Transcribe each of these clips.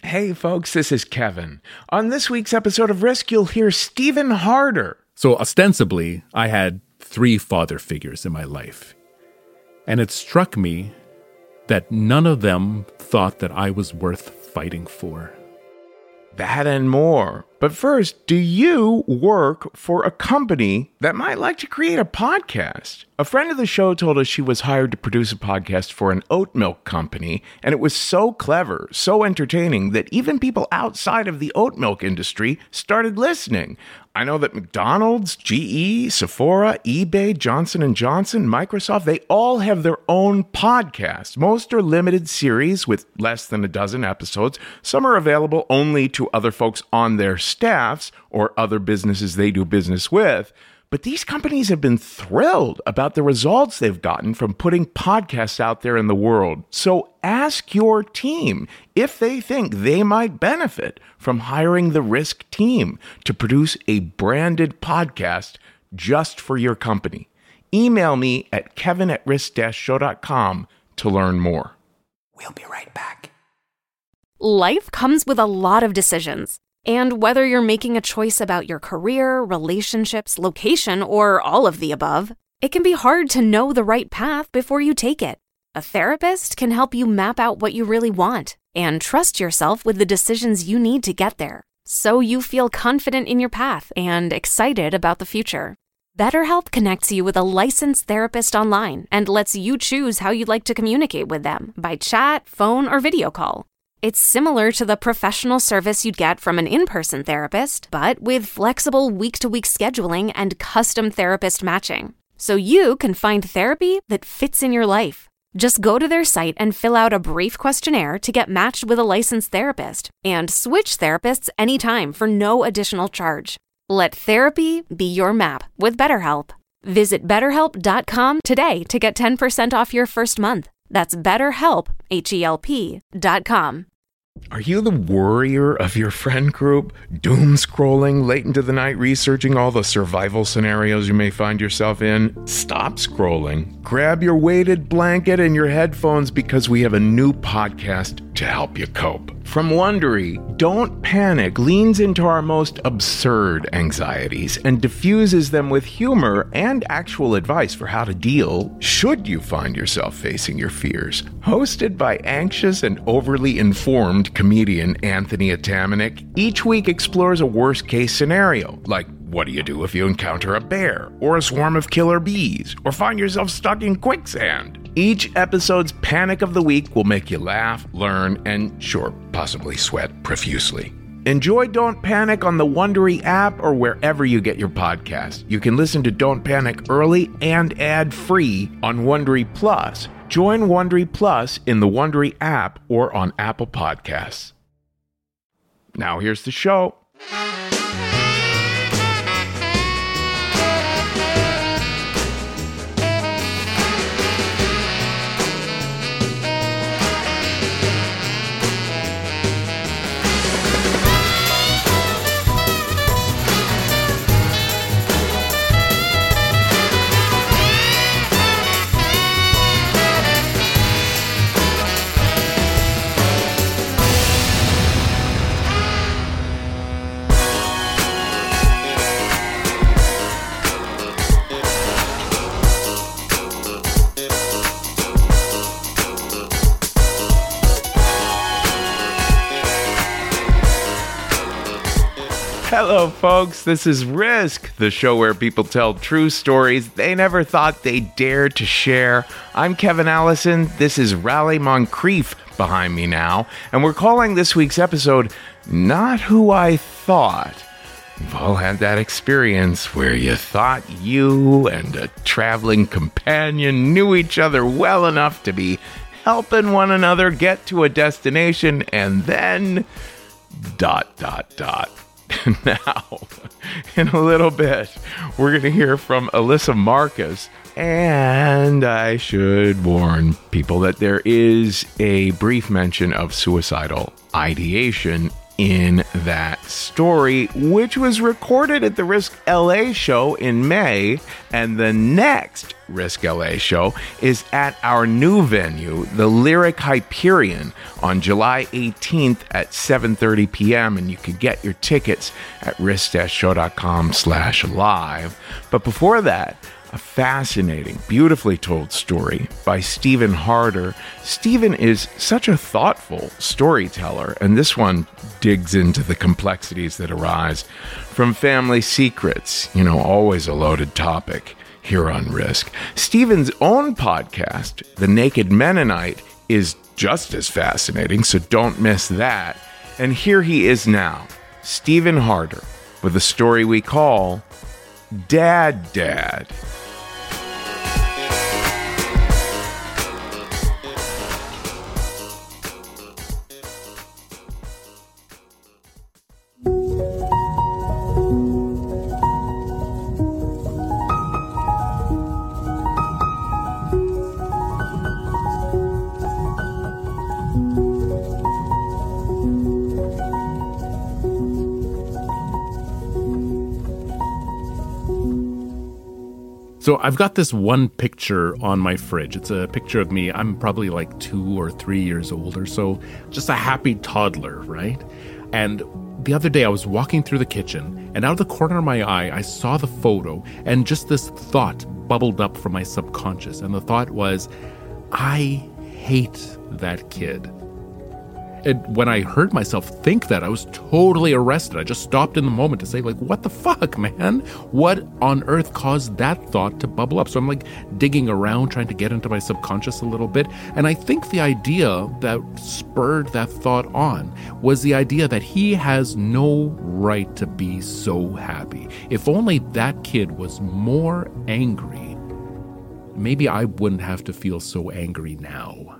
Hey folks, this is Kevin. On this week's episode of Risk, you'll hear Stephen Harder. So ostensibly, I had 3 father figures in my life. And it struck me that none of them thought that I was worth fighting for. That and more. But first, do you work for a company that might like to create a podcast? A friend of the show told us she was hired to produce a podcast for an oat milk company, and it was so clever, so entertaining, that even people outside of the oat milk industry started listening. I know that McDonald's, GE, Sephora, eBay, Johnson & Johnson, Microsoft, they all have their own podcasts. Most are limited series with less than a dozen episodes. Some are available only to other folks on their staffs or other businesses they do business with. But these companies have been thrilled about the results they've gotten from putting podcasts out there in the world. So ask your team if they think they might benefit from hiring the Risk team to produce a branded podcast just for your company. Email me at kevin@risk-show.com to learn more. We'll be right back. Life comes with a lot of decisions. And whether you're making a choice about your career, relationships, location, or all of the above, it can be hard to know the right path before you take it. A therapist can help you map out what you really want and trust yourself with the decisions you need to get there, so you feel confident in your path and excited about the future. BetterHelp connects you with a licensed therapist online and lets you choose how you'd like to communicate with them by chat, phone, or video call. It's similar to the professional service you'd get from an in-person therapist, but with flexible week-to-week scheduling and custom therapist matching. So you can find therapy that fits in your life. Just go to their site and fill out a brief questionnaire to get matched with a licensed therapist, and switch therapists anytime for no additional charge. Let therapy be your map with BetterHelp. Visit BetterHelp.com today to get 10% off your first month. That's BetterHelp, HELP.com. Are you the worrier of your friend group? Doom scrolling late into the night, researching all the survival scenarios you may find yourself in? Stop scrolling. Grab your weighted blanket and your headphones because we have a new podcast to help you cope. From Wondery, Don't Panic leans into our most absurd anxieties and diffuses them with humor and actual advice for how to deal should you find yourself facing your fears. Hosted by anxious and overly informed comedian Anthony Atamanuik, each week explores a worst-case scenario, like what do you do if you encounter a bear, or a swarm of killer bees, or find yourself stuck in quicksand? Each episode's panic of the week will make you laugh, learn, and sure, possibly sweat profusely. Enjoy Don't Panic on the Wondery app or wherever you get your podcast. You can listen to Don't Panic early and ad-free on Wondery Plus. Join Wondery Plus in the Wondery app or on Apple Podcasts. Now here's the show. Hello, folks. This is Risk, the show where people tell true stories they never thought they'd dare to share. I'm Kevin Allison. This is Raleigh Moncrief behind me now, and we're calling this week's episode Not Who I Thought. We've all had that experience where you thought you and a traveling companion knew each other well enough to be helping one another get to a destination, and then ... Now, in a little bit, we're going to hear from Alyssa Marcus, and I should warn people that there is a brief mention of suicidal ideation in that story, which was recorded at the Risk LA show in May. And the next Risk LA show is at our new venue, the Lyric Hyperion, on July 18th at 7:30 p.m. And you can get your tickets at risk-show.com/live. But before that, a fascinating, beautifully told story by Stephen Harder. Stephen is such a thoughtful storyteller, and this one digs into the complexities that arise from family secrets, always a loaded topic here on Risk. Stephen's own podcast, The Naked Mennonite, is just as fascinating, so don't miss that. And here he is now, Stephen Harder, with a story we call Dad Dad. So I've got this one picture on my fridge. It's a picture of me. I'm probably like 2 or 3 years old or so, just a happy toddler, right? And the other day I was walking through the kitchen, and out of the corner of my eye, I saw the photo, and just this thought bubbled up from my subconscious. And the thought was, I hate that kid. And when I heard myself think that, I was totally arrested. I just stopped in the moment to say, what the fuck, man? What on earth caused that thought to bubble up? So I'm digging around, trying to get into my subconscious a little bit. And I think the idea that spurred that thought on was the idea that he has no right to be so happy. If only that kid was more angry, maybe I wouldn't have to feel so angry now.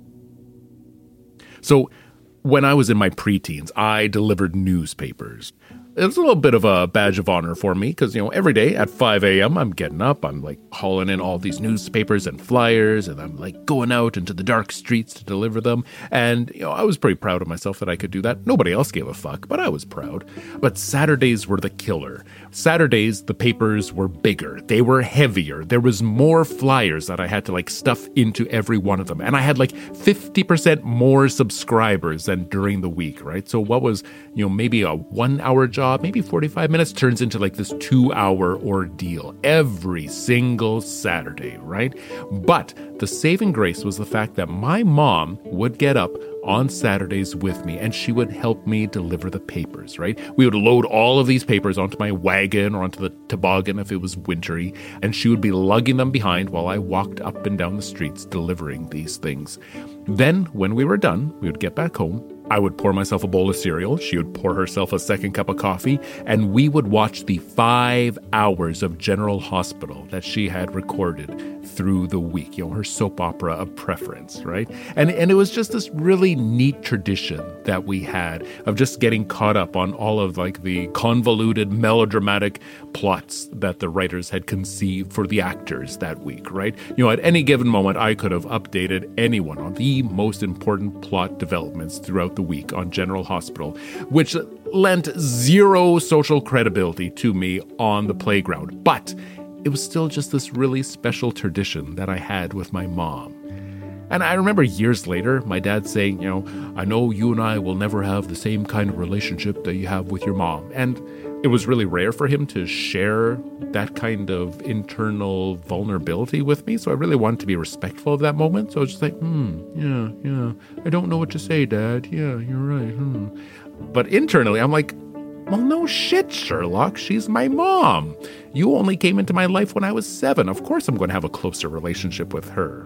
So, when I was in my preteens, I delivered newspapers. It was a little bit of a badge of honor for me because, every day at 5 a.m. I'm getting up, I'm hauling in all these newspapers and flyers, and I'm going out into the dark streets to deliver them. And, I was pretty proud of myself that I could do that. Nobody else gave a fuck, but I was proud. But Saturdays were the killer. Saturdays, the papers were bigger. They were heavier. There was more flyers that I had to stuff into every one of them. And I had 50% more subscribers than during the week, right? So what was, maybe a 1-hour job, maybe 45 minutes turns into this 2-hour ordeal every single Saturday, right? But the saving grace was the fact that my mom would get up on Saturdays with me, and she would help me deliver the papers, right? We would load all of these papers onto my wagon or onto the toboggan if it was wintry, and she would be lugging them behind while I walked up and down the streets delivering these things. Then, when we were done, we would get back home. I would pour myself a bowl of cereal, she would pour herself a second cup of coffee, and we would watch the 5 hours of General Hospital that she had recorded through the week, her soap opera of preference, right? And it was just this really neat tradition that we had of just getting caught up on all of the convoluted melodramatic plots that the writers had conceived for the actors that week, right? At any given moment, I could have updated anyone on the most important plot developments throughout the week on General Hospital, which lent zero social credibility to me on the playground. But it was still just this really special tradition that I had with my mom. And I remember years later, my dad saying, I know you and I will never have the same kind of relationship that you have with your mom. And it was really rare for him to share that kind of internal vulnerability with me. So I really wanted to be respectful of that moment. So I was just yeah, I don't know what to say, Dad. Yeah, you're right. But internally, I'm well, no shit, Sherlock. She's my mom. You only came into my life when I was 7. Of course I'm going to have a closer relationship with her.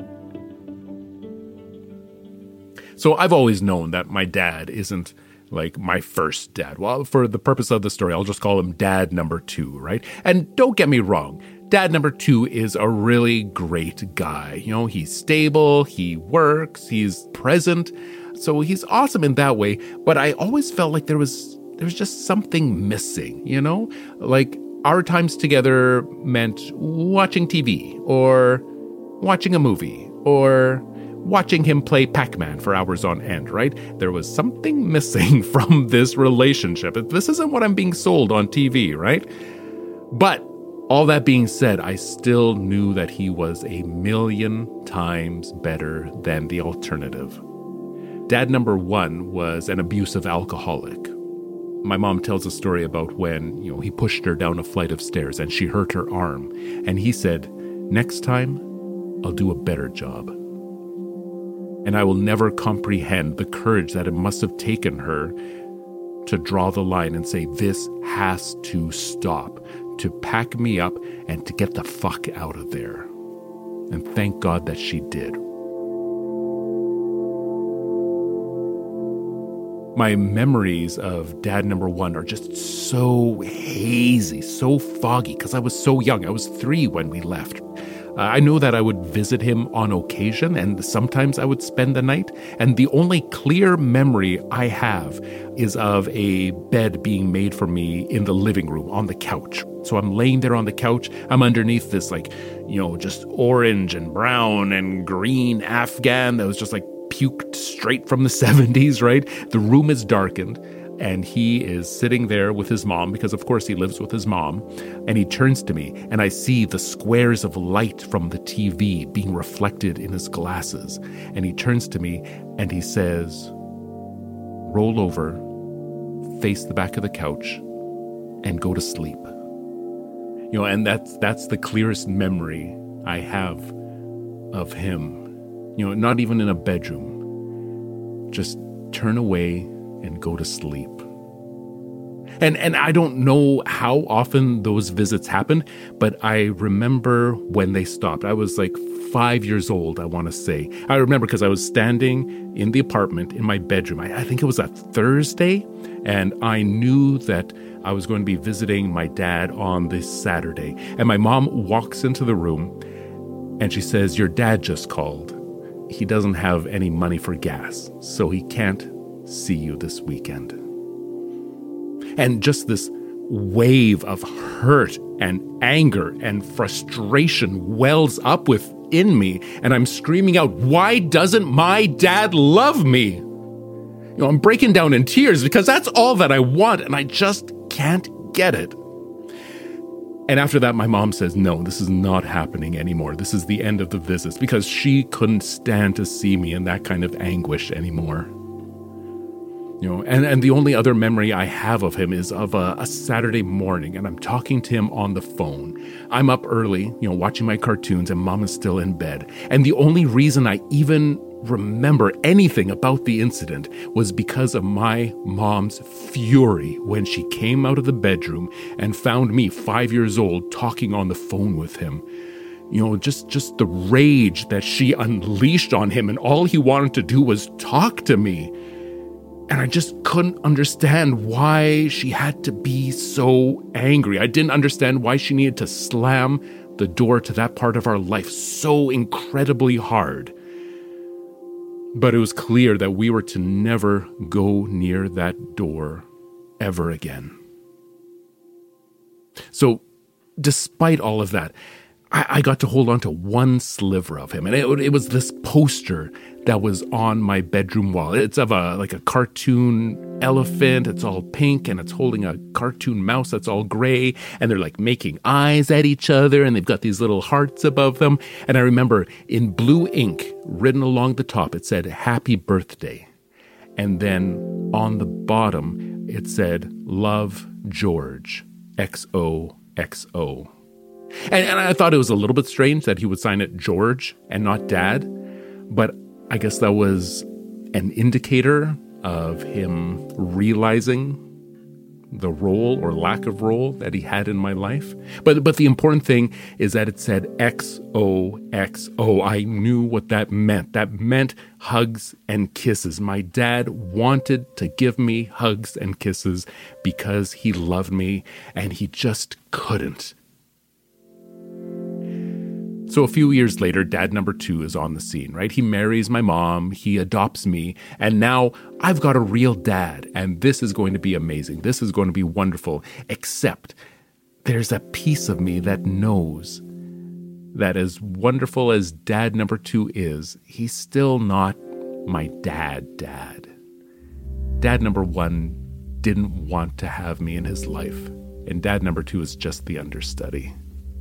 So I've always known that my dad isn't my first dad. Well, for the purpose of the story, I'll just call him dad number 2, right? And don't get me wrong. Dad number 2 is a really great guy. He's stable, he works, he's present. So he's awesome in that way. But I always felt there was just something missing, our times together meant watching TV or watching a movie or watching him play Pac-Man for hours on end, right? There was something missing from this relationship. This isn't what I'm being sold on TV, right? But all that being said, I still knew that he was a million times better than the alternative. Dad number one was an abusive alcoholic. My mom tells a story about when, he pushed her down a flight of stairs and she hurt her arm. And he said, "Next time, I'll do a better job." And I will never comprehend the courage that it must have taken her to draw the line and say, this has to stop, to pack me up and to get the fuck out of there. And thank God that she did. My memories of dad number one are just so hazy, so foggy, because I was so young. I was 3 when we left. I know that I would visit him on occasion, and sometimes I would spend the night. And the only clear memory I have is of a bed being made for me in the living room on the couch. So I'm laying there on the couch. I'm underneath this just orange and brown and green Afghan that was just puked straight from the 70s, right? The room is darkened, and he is sitting there with his mom, because of course he lives with his mom, and he turns to me, and I see the squares of light from the TV being reflected in his glasses, and he turns to me, and he says, "Roll over, face the back of the couch, and go to sleep." And that's the clearest memory I have of him. Not even in a bedroom. Just turn away and go to sleep. And I don't know how often those visits happened, but I remember when they stopped. I was 5 years old, I want to say. I remember because I was standing in the apartment in my bedroom. I think it was a Thursday, and I knew that I was going to be visiting my dad on this Saturday. And my mom walks into the room, and she says, "Your dad just called. He doesn't have any money for gas, so he can't see you this weekend." And just this wave of hurt and anger and frustration wells up within me, and I'm screaming out, "Why doesn't my dad love me?" I'm breaking down in tears because that's all that I want, and I just can't get it. And after that, my mom says, "No, this is not happening anymore. This is the end of the visits," because she couldn't stand to see me in that kind of anguish anymore. And the only other memory I have of him is of a Saturday morning, and I'm talking to him on the phone. I'm up early, watching my cartoons, and mom is still in bed. And the only reason I even remember anything about the incident was because of my mom's fury when she came out of the bedroom and found me 5 years old talking on the phone with him. Just the rage that she unleashed on him, and all he wanted to do was talk to me. And I just couldn't understand why she had to be so angry. I didn't understand why she needed to slam the door to that part of our life so incredibly hard. But it was clear that we were to never go near that door ever again. So, despite all of that, I got to hold on to one sliver of him, and it was this poster that was on my bedroom wall. It's of a cartoon elephant. It's all pink, and it's holding a cartoon mouse that's all gray, and they're making eyes at each other, and they've got these little hearts above them. And I remember in blue ink, written along the top, it said, "Happy Birthday." And then on the bottom, it said, "Love, George, XOXO." And I thought it was a little bit strange that he would sign it George and not Dad, but I guess that was an indicator of him realizing the role or lack of role that he had in my life. But the important thing is that it said XOXO. I knew what that meant. That meant hugs and kisses. My dad wanted to give me hugs and kisses because he loved me, and he just couldn't. So a few years later, dad number 2 is on the scene, right? He marries my mom, he adopts me, and now I've got a real dad, and this is going to be amazing. This is going to be wonderful, except there's a piece of me that knows that as wonderful as dad number 2 is, he's still not my dad. Dad number 1 didn't want to have me in his life, and dad number 2 is just the understudy.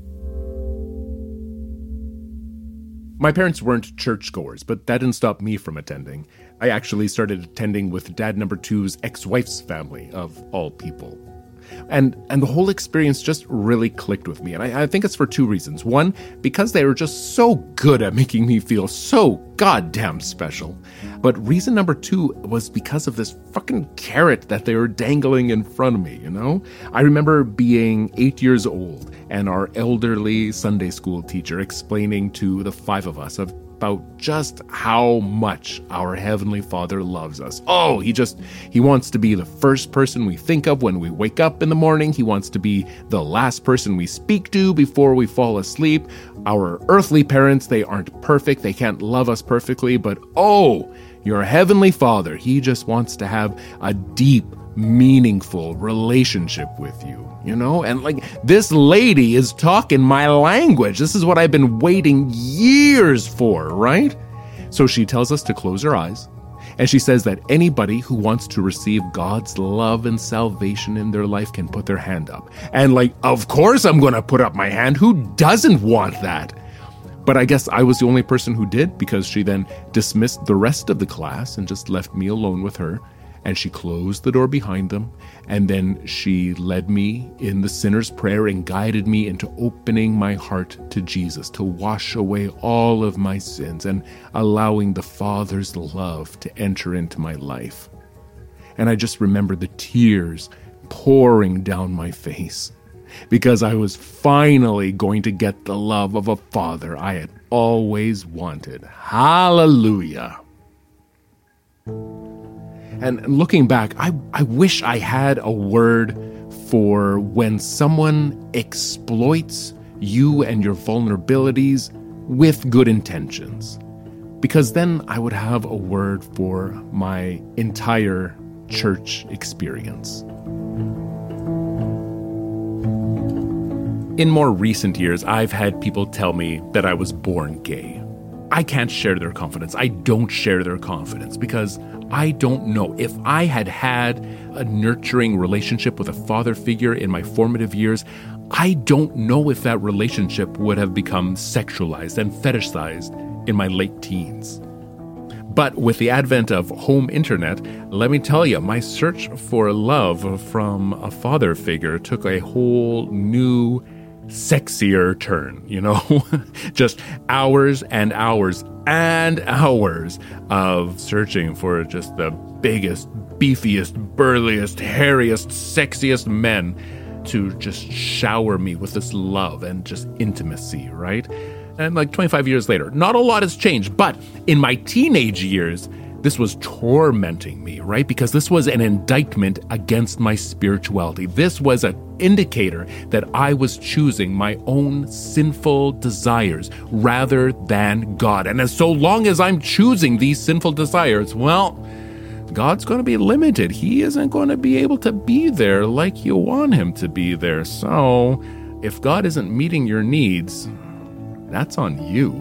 My parents weren't churchgoers, but that didn't stop me from attending. I actually started attending with dad number 2's ex-wife's family, of all people. And the whole experience just really clicked with me. And I think it's for 2 reasons. One, because they were just so good at making me feel so goddamn special. But reason number 2 was because of this fucking carrot that they were dangling in front of me, you know? I remember being 8 years old and our elderly Sunday school teacher explaining to the 5 of us about just how much our Heavenly Father loves us. Oh, he wants to be the first person we think of when we wake up in the morning. He wants to be the last person we speak to before we fall asleep. Our earthly parents, they aren't perfect. They can't love us perfectly, but oh, your Heavenly Father, He just wants to have a deep, meaningful relationship with you. You know, and like this lady is talking my language. This is what I've been waiting years for, right? So she tells us to close our eyes. And she says that anybody who wants to receive God's love and salvation in their life can put their hand up. And like, of course I'm going to put up my hand. Who doesn't want that? But I guess I was the only person who did, because she then dismissed the rest of the class and just left me alone with her. And she closed the door behind them, and then she led me in the sinner's prayer and guided me into opening my heart to Jesus, to wash away all of my sins and allowing the Father's love to enter into my life. And I just remember the tears pouring down my face, because I was finally going to get the love of a father I had always wanted. Hallelujah. And looking back, I wish I had a word for when someone exploits you and your vulnerabilities with good intentions, because then I would have a word for my entire church experience. In more recent years, I've had people tell me that I was born gay. I can't share their confidence. I don't share their confidence because I don't know. If I had had a nurturing relationship with a father figure in my formative years, I don't know if that relationship would have become sexualized and fetishized in my late teens. But with the advent of home internet, let me tell you, my search for love from a father figure took a whole new, sexier turn, you know? Just hours and hours and hours of searching for just the biggest, beefiest, burliest, hairiest, sexiest men to just shower me with this love and just intimacy, right? And like 25 years later, not a lot has changed, but in my teenage years, this was tormenting me, right? Because this was an indictment against my spirituality. This was an indicator that I was choosing my own sinful desires rather than God. And as so long as I'm choosing these sinful desires, well, God's going to be limited. He isn't going to be able to be there like you want him to be there. So if God isn't meeting your needs, that's on you.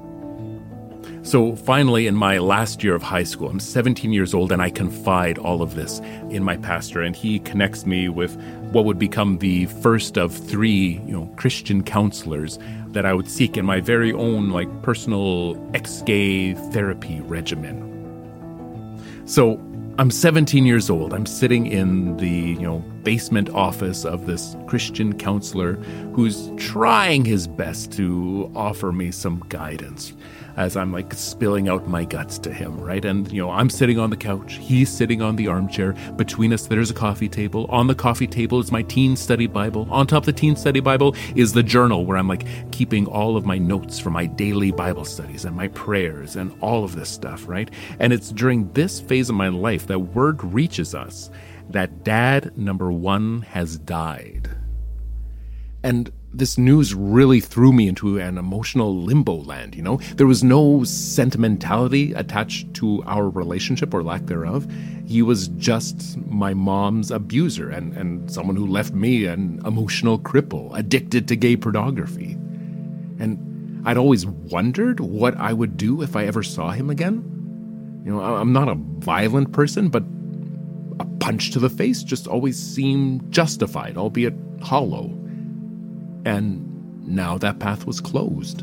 So finally, in my last year of high school, I'm 17 years old, and I confide all of this in my pastor, and he connects me with what would become the first of 3, Christian counselors that I would seek in my very own, personal ex-gay therapy regimen. So I'm 17 years old. I'm sitting in the, basement office of this Christian counselor who's trying his best to offer me some guidance as I'm spilling out my guts to him, right? And, I'm sitting on the couch. He's sitting on the armchair. Between us, there's a coffee table. On the coffee table is my teen study Bible. On top of the teen study Bible is the journal where I'm keeping all of my notes from my daily Bible studies and my prayers and all of this stuff, right? And it's during this phase of my life that word reaches us that dad number 1 has died. And this news really threw me into an emotional limbo land, There was no sentimentality attached to our relationship or lack thereof. He was just my mom's abuser and someone who left me an emotional cripple, addicted to gay pornography. And I'd always wondered what I would do if I ever saw him again. I'm not a violent person, but a punch to the face just always seemed justified, albeit hollow. And now that path was closed.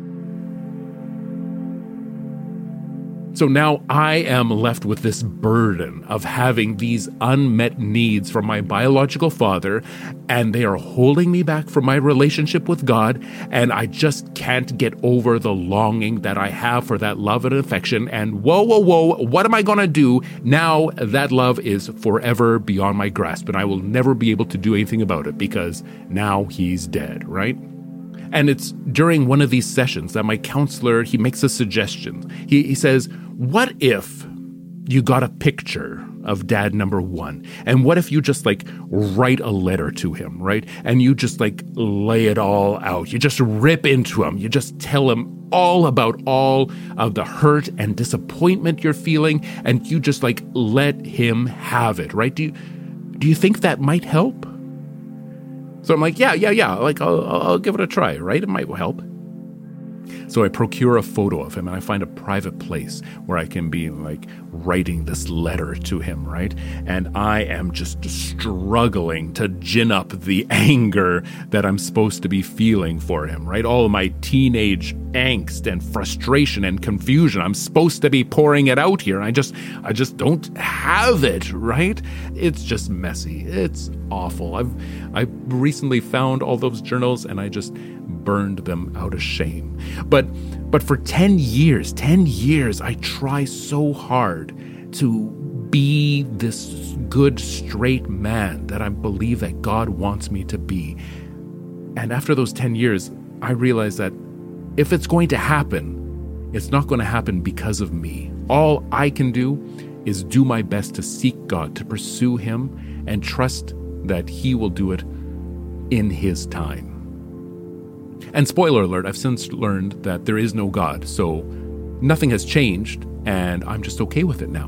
So now I am left with this burden of having these unmet needs from my biological father, and they are holding me back from my relationship with God, and I just can't get over the longing that I have for that love and affection, and whoa, what am I going to do now that love is forever beyond my grasp, and I will never be able to do anything about it because now he's dead, right? And it's during one of these sessions that my counselor, he makes a suggestion. He says, what if you got a picture of dad number one? And what if you just write a letter to him, right? And you just lay it all out. You just rip into him. You just tell him all about all of the hurt and disappointment you're feeling. And you just let him have it, right? Do you think that might help? So I'm yeah. I'll give it a try, right? It might help. So I procure a photo of him and I find a private place where I can be writing this letter to him, right? And I am just struggling to gin up the anger that I'm supposed to be feeling for him, right? All of my teenage angst and frustration and confusion, I'm supposed to be pouring it out here. I just don't have it, right? It's just messy. It's awful. I recently found all those journals and I just burned them out of shame. But for 10 years, I try so hard to be this good, straight man that I believe that God wants me to be. And after those 10 years, I realized that if it's going to happen, it's not going to happen because of me. All I can do is do my best to seek God, to pursue him, and trust that he will do it in his time. And spoiler alert, I've since learned that there is no God, so nothing has changed, and I'm just okay with it now.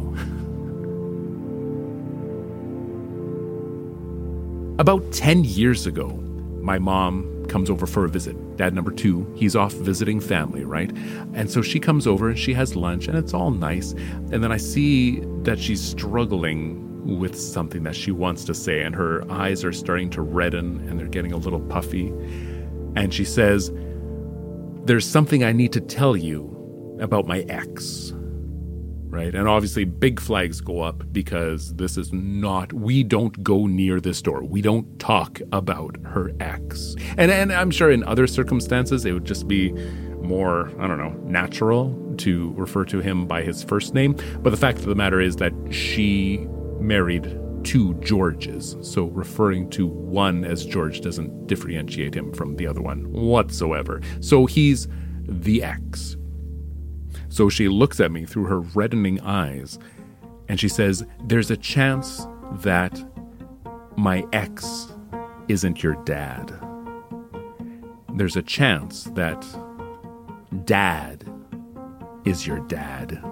About 10 years ago, my mom comes over for a visit. Dad number two, he's off visiting family, right? And so she comes over and she has lunch, and it's all nice. And then I see that she's struggling with something that she wants to say, and her eyes are starting to redden, and they're getting a little puffy. And she says, there's something I need to tell you about my ex, right? And obviously big flags go up because this is not, we don't go near this door. We don't talk about her ex. And I'm sure in other circumstances, it would just be more, natural to refer to him by his first name. But the fact of the matter is that she married two Georges, so referring to one as George doesn't differentiate him from the other one whatsoever. So he's the ex. So she looks at me through her reddening eyes and she says, there's a chance that my ex isn't your dad. There's a chance that dad is your dad.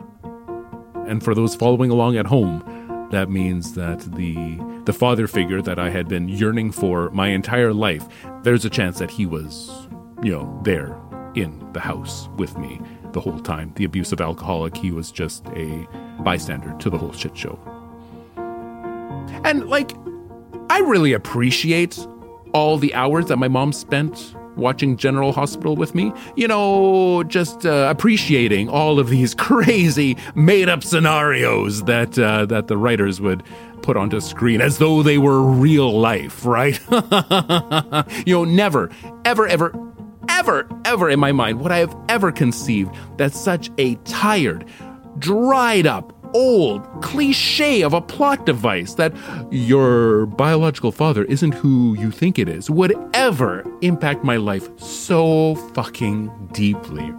And for those following along at home, that means that the father figure that I had been yearning for my entire life, there's a chance that he was, there in the house with me the whole time. The abusive alcoholic, he was just a bystander to the whole shit show. And I really appreciate all the hours that my mom spent watching General Hospital with me, just appreciating all of these crazy made-up scenarios that the writers would put onto screen as though they were real life, right? Never, ever in my mind would I have ever conceived that such a tired, dried up, old cliche of a plot device that your biological father isn't who you think it is would ever impact my life so fucking deeply.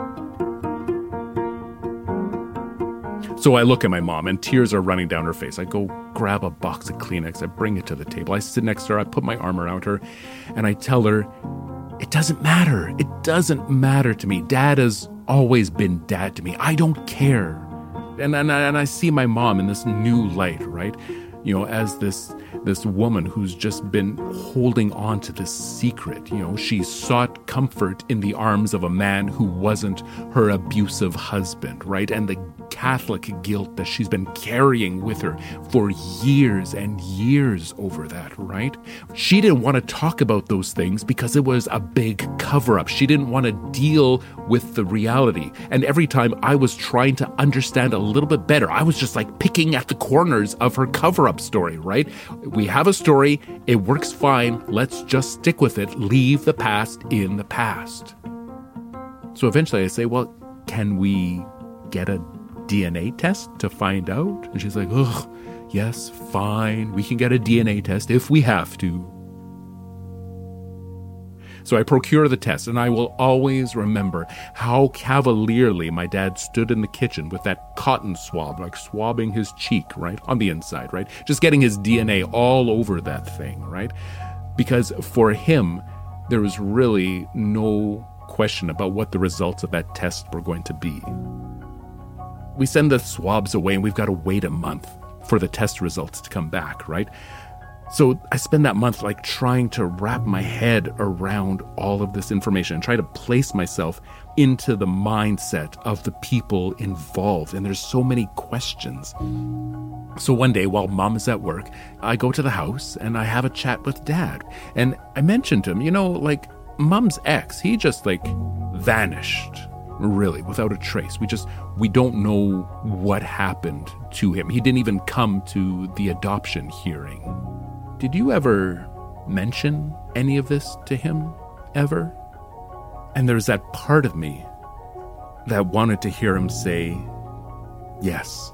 So I look at my mom and tears are running down her face. I go grab a box of Kleenex, I bring it to the table, I sit next to her, I put my arm around her, and I tell her, it doesn't matter. It doesn't matter to me. Dad has always been dad to me. I don't care. And I see my mom in this new light, right? as this woman who's just been holding on to this secret. She sought comfort in the arms of a man who wasn't her abusive husband, right? And the Catholic guilt that she's been carrying with her for years and years over that, right? She didn't want to talk about those things because it was a big cover-up. She didn't want to deal with the reality. And every time I was trying to understand a little bit better, I was just like picking at the corners of her cover-up story, right? We have a story, it works fine, let's just stick with it, leave the past in the past. So eventually I say, well, can we get a DNA test to find out? And she's like, ugh, yes, fine, we can get a DNA test if we have to. So I procure the test, and I will always remember how cavalierly my dad stood in the kitchen with that cotton swab, like swabbing his cheek, right, on the inside, right? Just getting his DNA all over that thing, right? Because for him, there was really no question about what the results of that test were going to be. We send the swabs away, and we've got to wait a month for the test results to come back, right? So I spend that month like trying to wrap my head around all of this information and try to place myself into the mindset of the people involved. And there's so many questions. So one day while mom is at work, I go to the house and I have a chat with dad. And I mentioned to him, like mom's ex, he just like vanished, really, without a trace. We don't know what happened to him. He didn't even come to the adoption hearing. Did you ever mention any of this to him, ever? And there's that part of me that wanted to hear him say, yes,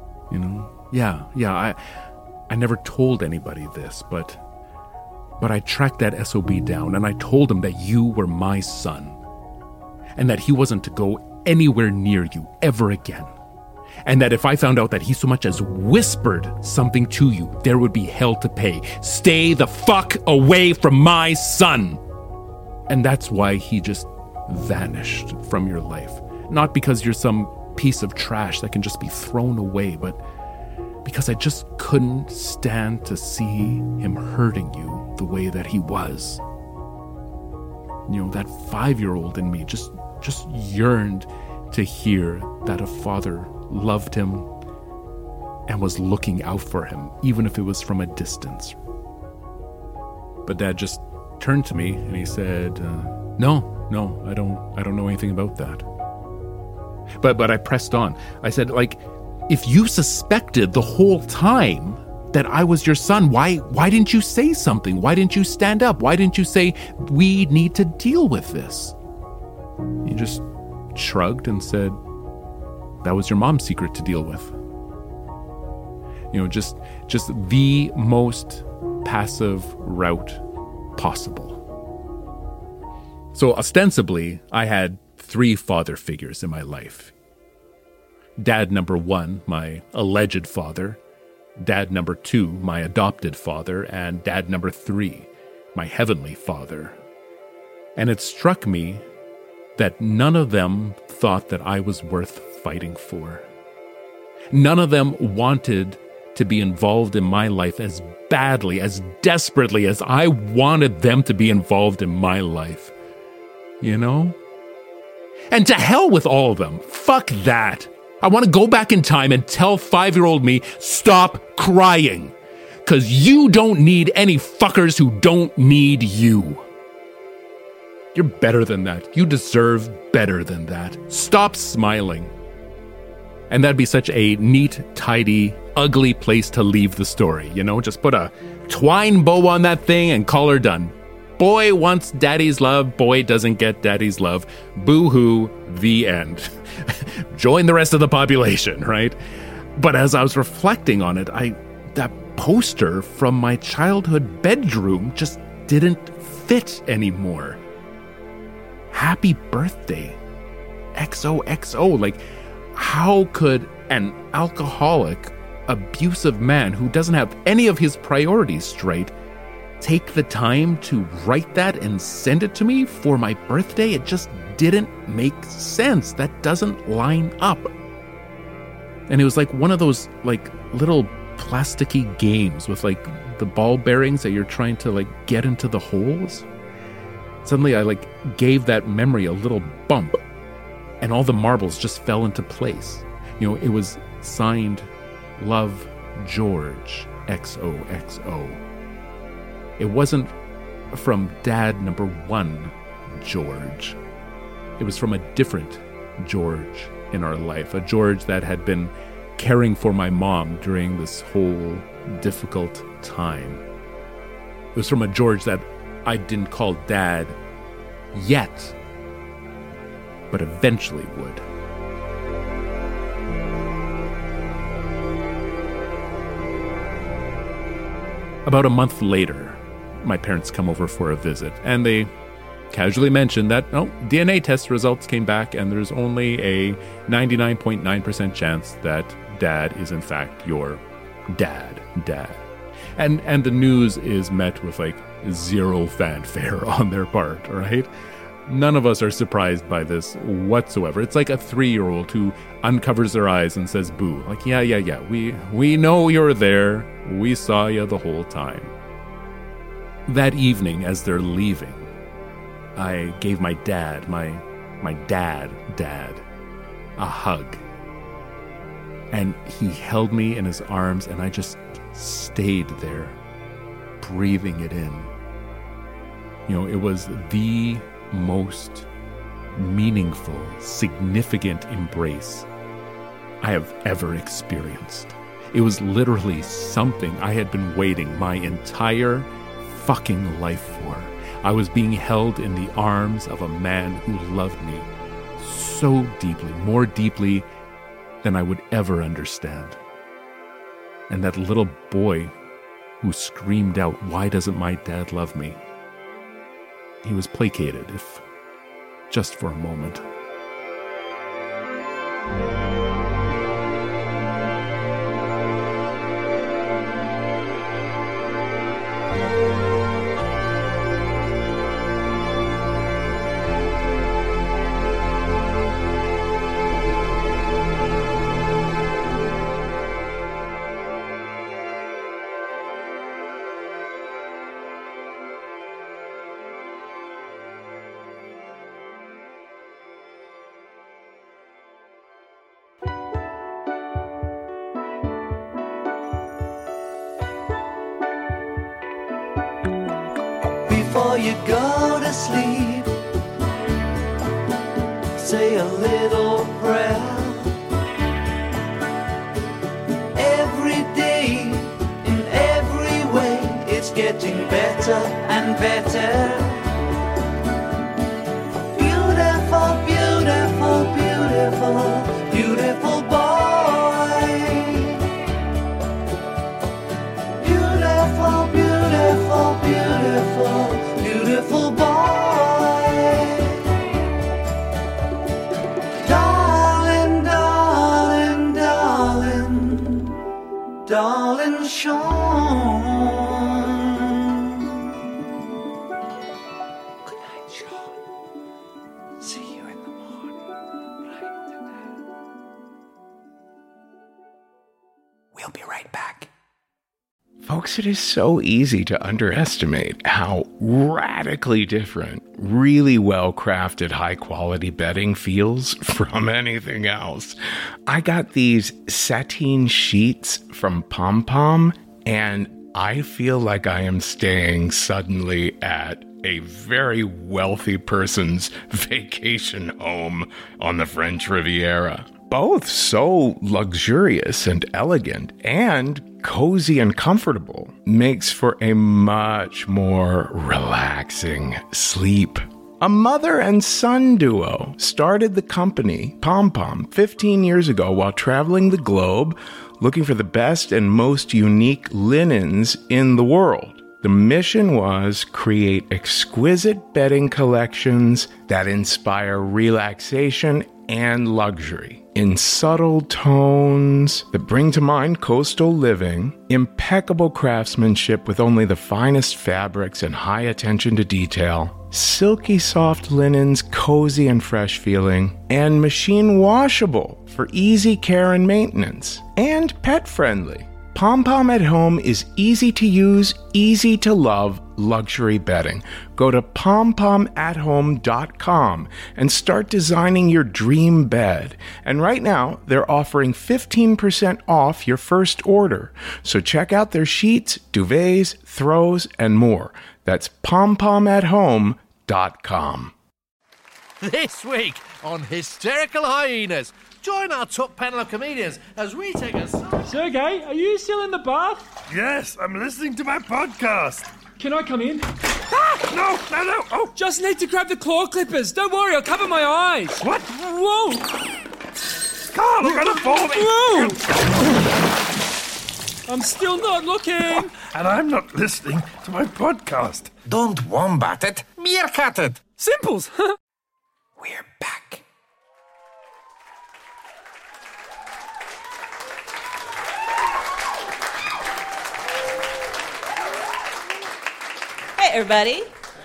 yeah, I never told anybody this, but I tracked that SOB down and I told him that you were my son and that he wasn't to go anywhere near you ever again. And that if I found out that he so much as whispered something to you, there would be hell to pay. Stay the fuck away from my son. And that's why he just vanished from your life. Not because you're some piece of trash that can just be thrown away, but because I just couldn't stand to see him hurting you the way that he was. That 5-year-old in me just yearned to hear that a father loved him and was looking out for him, even if it was from a distance. But Dad just turned to me and he said, no, I don't know anything about that. But I pressed on. I said, if you suspected the whole time that I was your son, why didn't you say something? Why didn't you stand up? Why didn't you say, we need to deal with this? He just shrugged and said, that was your mom's secret to deal with. Just the most passive route possible. So ostensibly, I had 3 father figures in my life. Dad number 1, my alleged father. Dad number 2, my adopted father. And dad number 3, my heavenly father. And it struck me that none of them thought that I was worth fighting for. None of them wanted to be involved in my life as badly, as desperately as I wanted them to be involved in my life. And to hell with all of them. Fuck that. I want to go back in time and tell 5-year-old me, stop crying. 'Cause you don't need any fuckers who don't need you. You're better than that. You deserve better than that. Stop smiling. And that'd be such a neat, tidy, ugly place to leave the story, Just put a twine bow on that thing and call her done. Boy wants daddy's love, boy doesn't get daddy's love. Boo-hoo, the end. Join the rest of the population, right? But as I was reflecting on it, that poster from my childhood bedroom just didn't fit anymore. Happy birthday, XOXO. How could an alcoholic, abusive man who doesn't have any of his priorities straight take the time to write that and send it to me for my birthday? It just didn't make sense. That doesn't line up. And it was like one of those little plasticky games with like the ball bearings that you're trying to like get into the holes. Suddenly I like gave that memory a little bump and all the marbles just fell into place. It was signed Love George XOXO. It wasn't from dad number 1 George. It was from a different George in our life, a George that had been caring for my mom during this whole difficult time. It was from a George that I didn't call dad yet, but eventually would. About a month later, my parents come over for a visit, and they casually mentioned that, DNA test results came back, and there's only a 99.9% chance that dad is in fact your dad. And the news is met with like zero fanfare on their part, right? None of us are surprised by this whatsoever. It's like a 3-year-old who uncovers their eyes and says boo. Like, yeah, we know you're there. We saw you the whole time. That evening, as they're leaving, I gave my dad, my dad, a hug. And he held me in his arms, and I just stayed there, breathing it in. It was the most meaningful, significant embrace I have ever experienced. It was literally something I had been waiting my entire fucking life for. I was being held in the arms of a man who loved me so deeply, more deeply than I would ever understand. And that little boy who screamed out, "Why doesn't my dad love me?" He was placated, if just for a moment. Before you go to sleep, say a little prayer. Every day, in every way, it's getting better and better. Beautiful, beautiful, beautiful, beautiful boy. Beautiful, beautiful, beautiful, beautiful boy. Darling, darling, darling, darling Sean. Good night, Sean. See you in the morning. Right to that. We'll be right back. Folks, it is so easy to underestimate how radically different really well-crafted, high-quality bedding feels from anything else. I got these sateen sheets from Pom Pom, and I feel like I am staying suddenly at a very wealthy person's vacation home on the French Riviera. Both so luxurious and elegant and cozy and comfortable makes for a much more relaxing sleep. A mother and son duo started the company Pom Pom 15 years ago while traveling the globe looking for the best and most unique linens in the world. The mission was create exquisite bedding collections that inspire relaxation and luxury in subtle tones that bring to mind coastal living, impeccable craftsmanship with only the finest fabrics and high attention to detail, silky soft linens, cozy and fresh feeling, and machine washable for easy care and maintenance, and pet friendly. Pom Pom at Home is easy to use, easy to love luxury bedding. Go to pompomathome.com and start designing your dream bed. And right now, they're offering 15% off your first order. So check out their sheets, duvets, throws, and more. That's pompomathome.com. This week on Hysterical Hyenas, join our top panel of comedians as we take a... Sergey, are you still in the bath? Yes, I'm listening to my podcast. Can I come in? No. Oh, Just need to grab the claw clippers. Don't worry, I'll cover my eyes. what? Whoa! Carl, I'm gonna fall. Whoa! I'm still not looking. And I'm not listening to my podcast. Don't wombat it, meerkat it. Simples. We're back. Hey, everybody.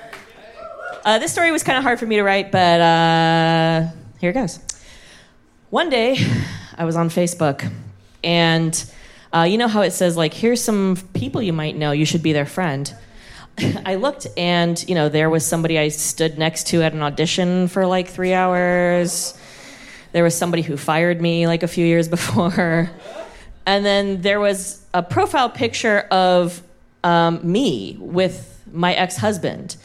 This story was kind of hard for me to write, but here it goes. One day, I was on Facebook, and you know how it says, like, here's some people you might know, you should be their friend. I looked, and, you know, there was somebody I stood next to at an audition for, like, 3 hours. There was somebody who fired me, like, a few years before. And then there was a profile picture of me with my ex-husband.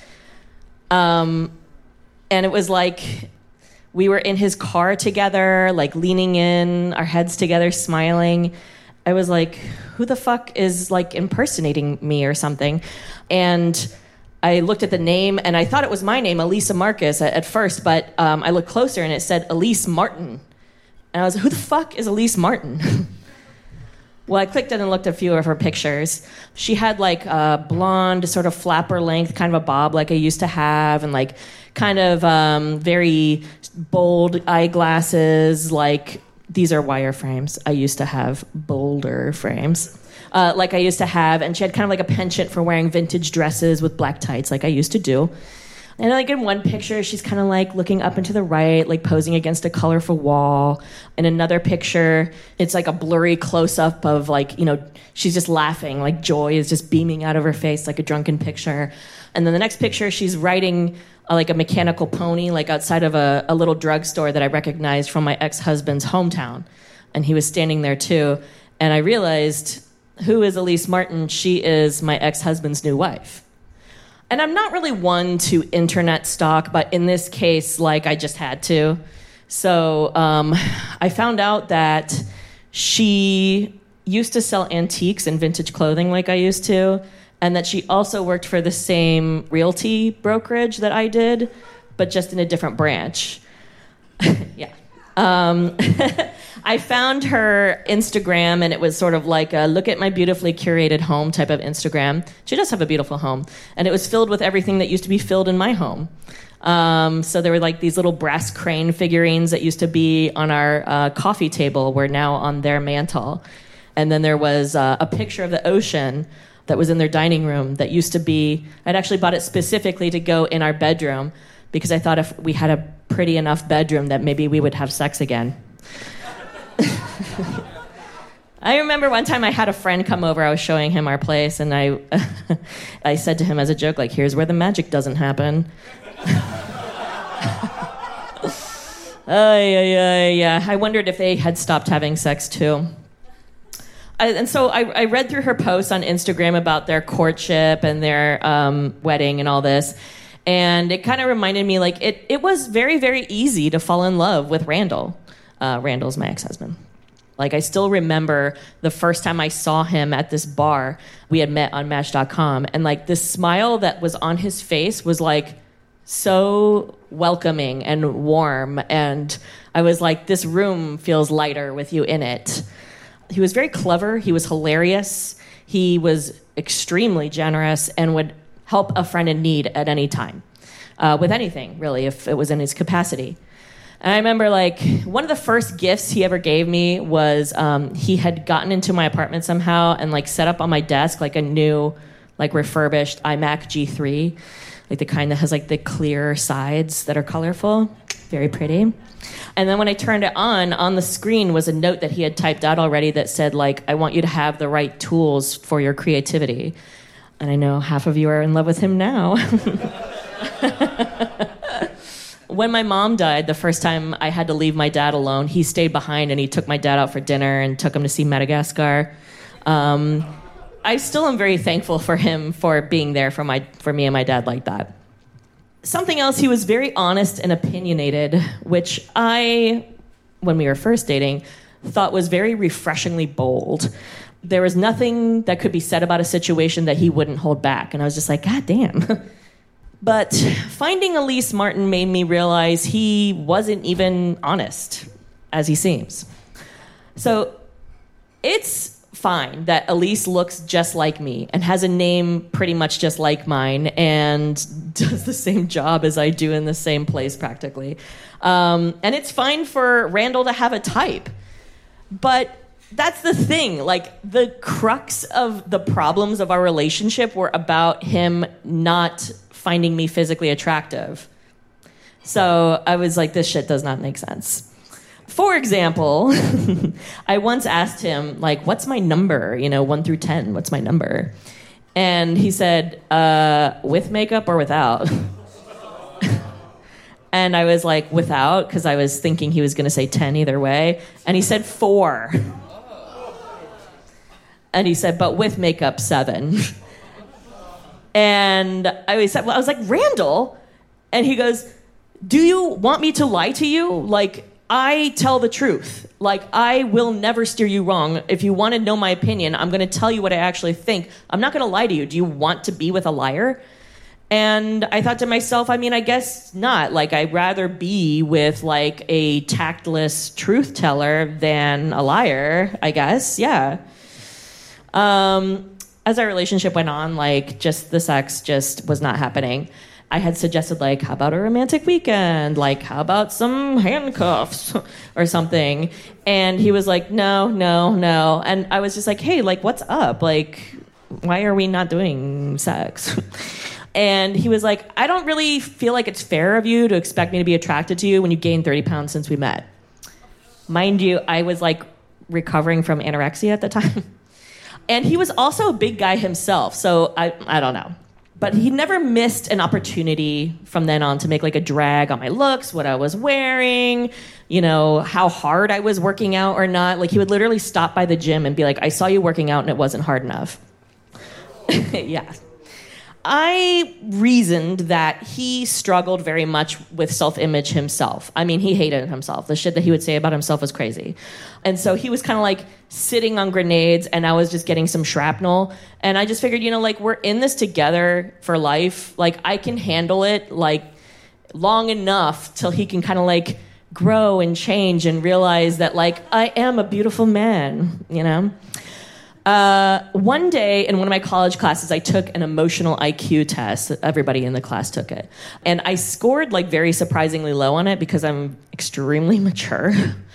And it was like we were in his car together, like leaning in, our heads together, smiling. I was like, who the fuck is like impersonating me or something? And I looked at the name and I thought it was my name, Elisa Marcus, at first, but I looked closer and it said Elise Martin. And I was like, who the fuck is Elise Martin? Well, I clicked in and looked at a few of her pictures. She had like a blonde, sort of flapper length, kind of a bob like I used to have, and like kind of very bold eyeglasses. Like, these are wireframes. I used to have bolder frames, like I used to have. And she had kind of like a penchant for wearing vintage dresses with black tights, like I used to do. And like in one picture, she's kind of like looking up and to the right, like posing against a colorful wall. In another picture, it's like a blurry close-up of like, you know, she's just laughing, like joy is just beaming out of her face, like a drunken picture. And then the next picture, she's riding like a mechanical pony, like outside of a little drugstore that I recognized from my ex-husband's hometown. And he was standing there too. And I realized, who is Elise Martin? She is my ex-husband's new wife. And I'm not really one to internet stalk, but in this case, like, I just had to. So I found out that she used to sell antiques and vintage clothing like I used to, and that she also worked for the same realty brokerage that I did, but just in a different branch. Yeah. I found her Instagram, and it was sort of like a look at my beautifully curated home type of Instagram. She does have a beautiful home, and it was filled with everything that used to be filled in my home. So there were like these little brass crane figurines that used to be on our coffee table were now on their mantle. And then there was a picture of the ocean that was in their dining room that used to be, I'd actually bought it specifically to go in our bedroom because I thought if we had a pretty enough bedroom that maybe we would have sex again. I remember one time I had a friend come over. I was showing him our place, and I said to him as a joke, like, here's where the magic doesn't happen. Yeah. I wondered if they had stopped having sex, too. And so I read through her posts on Instagram about their courtship and their wedding and all this, and it kind of reminded me, like, it was very, very easy to fall in love with Randall. Randall's my ex-husband. Like, I still remember the first time I saw him at this bar. We had met on Match.com, and like this smile that was on his face was like so welcoming and warm, and I was like, this room feels lighter with you in it. He was very clever. He was hilarious. He was extremely generous and would help a friend in need at any time, with anything, really, if it was in his capacity. And I remember, like, one of the first gifts he ever gave me was he had gotten into my apartment somehow and, like, set up on my desk, like, a new, like, refurbished iMac G3, like the kind that has, like, the clear sides that are colorful. Very pretty. And then when I turned it on the screen was a note that he had typed out already that said, like, I want you to have the right tools for your creativity. And I know half of you are in love with him now. When my mom died, the first time I had to leave my dad alone, he stayed behind and he took my dad out for dinner and took him to see Madagascar. I still am very thankful for him for being there for me and my dad like that. Something else, he was very honest and opinionated, which I, when we were first dating, thought was very refreshingly bold. There was nothing that could be said about a situation that he wouldn't hold back. And I was just like, God damn. But finding Elise Martin made me realize he wasn't even honest, as he seems. So it's fine that Elise looks just like me and has a name pretty much just like mine and does the same job as I do in the same place practically. And it's fine for Randall to have a type. But that's the thing. Like, the crux of the problems of our relationship were about him not finding me physically attractive. So I was like, this shit does not make sense. For example, I once asked him, like, what's my number? 1 through 10, what's my number? And he said, with makeup or without? And I was like, without, because I was thinking he was going to say 10 either way. And he said 4. And he said, but with makeup, 7. And I was like, Randall? And he goes, do you want me to lie to you? Like, I tell the truth. Like, I will never steer you wrong. If you want to know my opinion, I'm going to tell you what I actually think. I'm not going to lie to you. Do you want to be with a liar? And I thought to myself, I mean, I guess not. Like, I'd rather be with, like, a tactless truth teller than a liar, I guess. Yeah. As our relationship went on, like, just the sex just was not happening. I had suggested, like, how about a romantic weekend? Like, how about some handcuffs or something? And he was like, no. And I was just like, hey, like, what's up? Like, why are we not doing sex? And he was like, I don't really feel like it's fair of you to expect me to be attracted to you when you gained 30 pounds since we met. Mind you, I was, like, recovering from anorexia at the time. And he was also a big guy himself, so I don't know. But he never missed an opportunity from then on to make, like, a drag on my looks, what I was wearing, how hard I was working out or not. Like, he would literally stop by the gym and be like, I saw you working out and it wasn't hard enough. Yeah. I reasoned that he struggled very much with self-image himself. I mean, he hated himself. The shit that he would say about himself was crazy. And so he was kind of like sitting on grenades and I was just getting some shrapnel. And I just figured, like, we're in this together for life. Like, I can handle it, like, long enough till he can kind of, like, grow and change and realize that, like, I am a beautiful man, One day in one of my college classes, I took an emotional IQ test. Everybody in the class took it. And I scored, like, very surprisingly low on it because I'm extremely mature.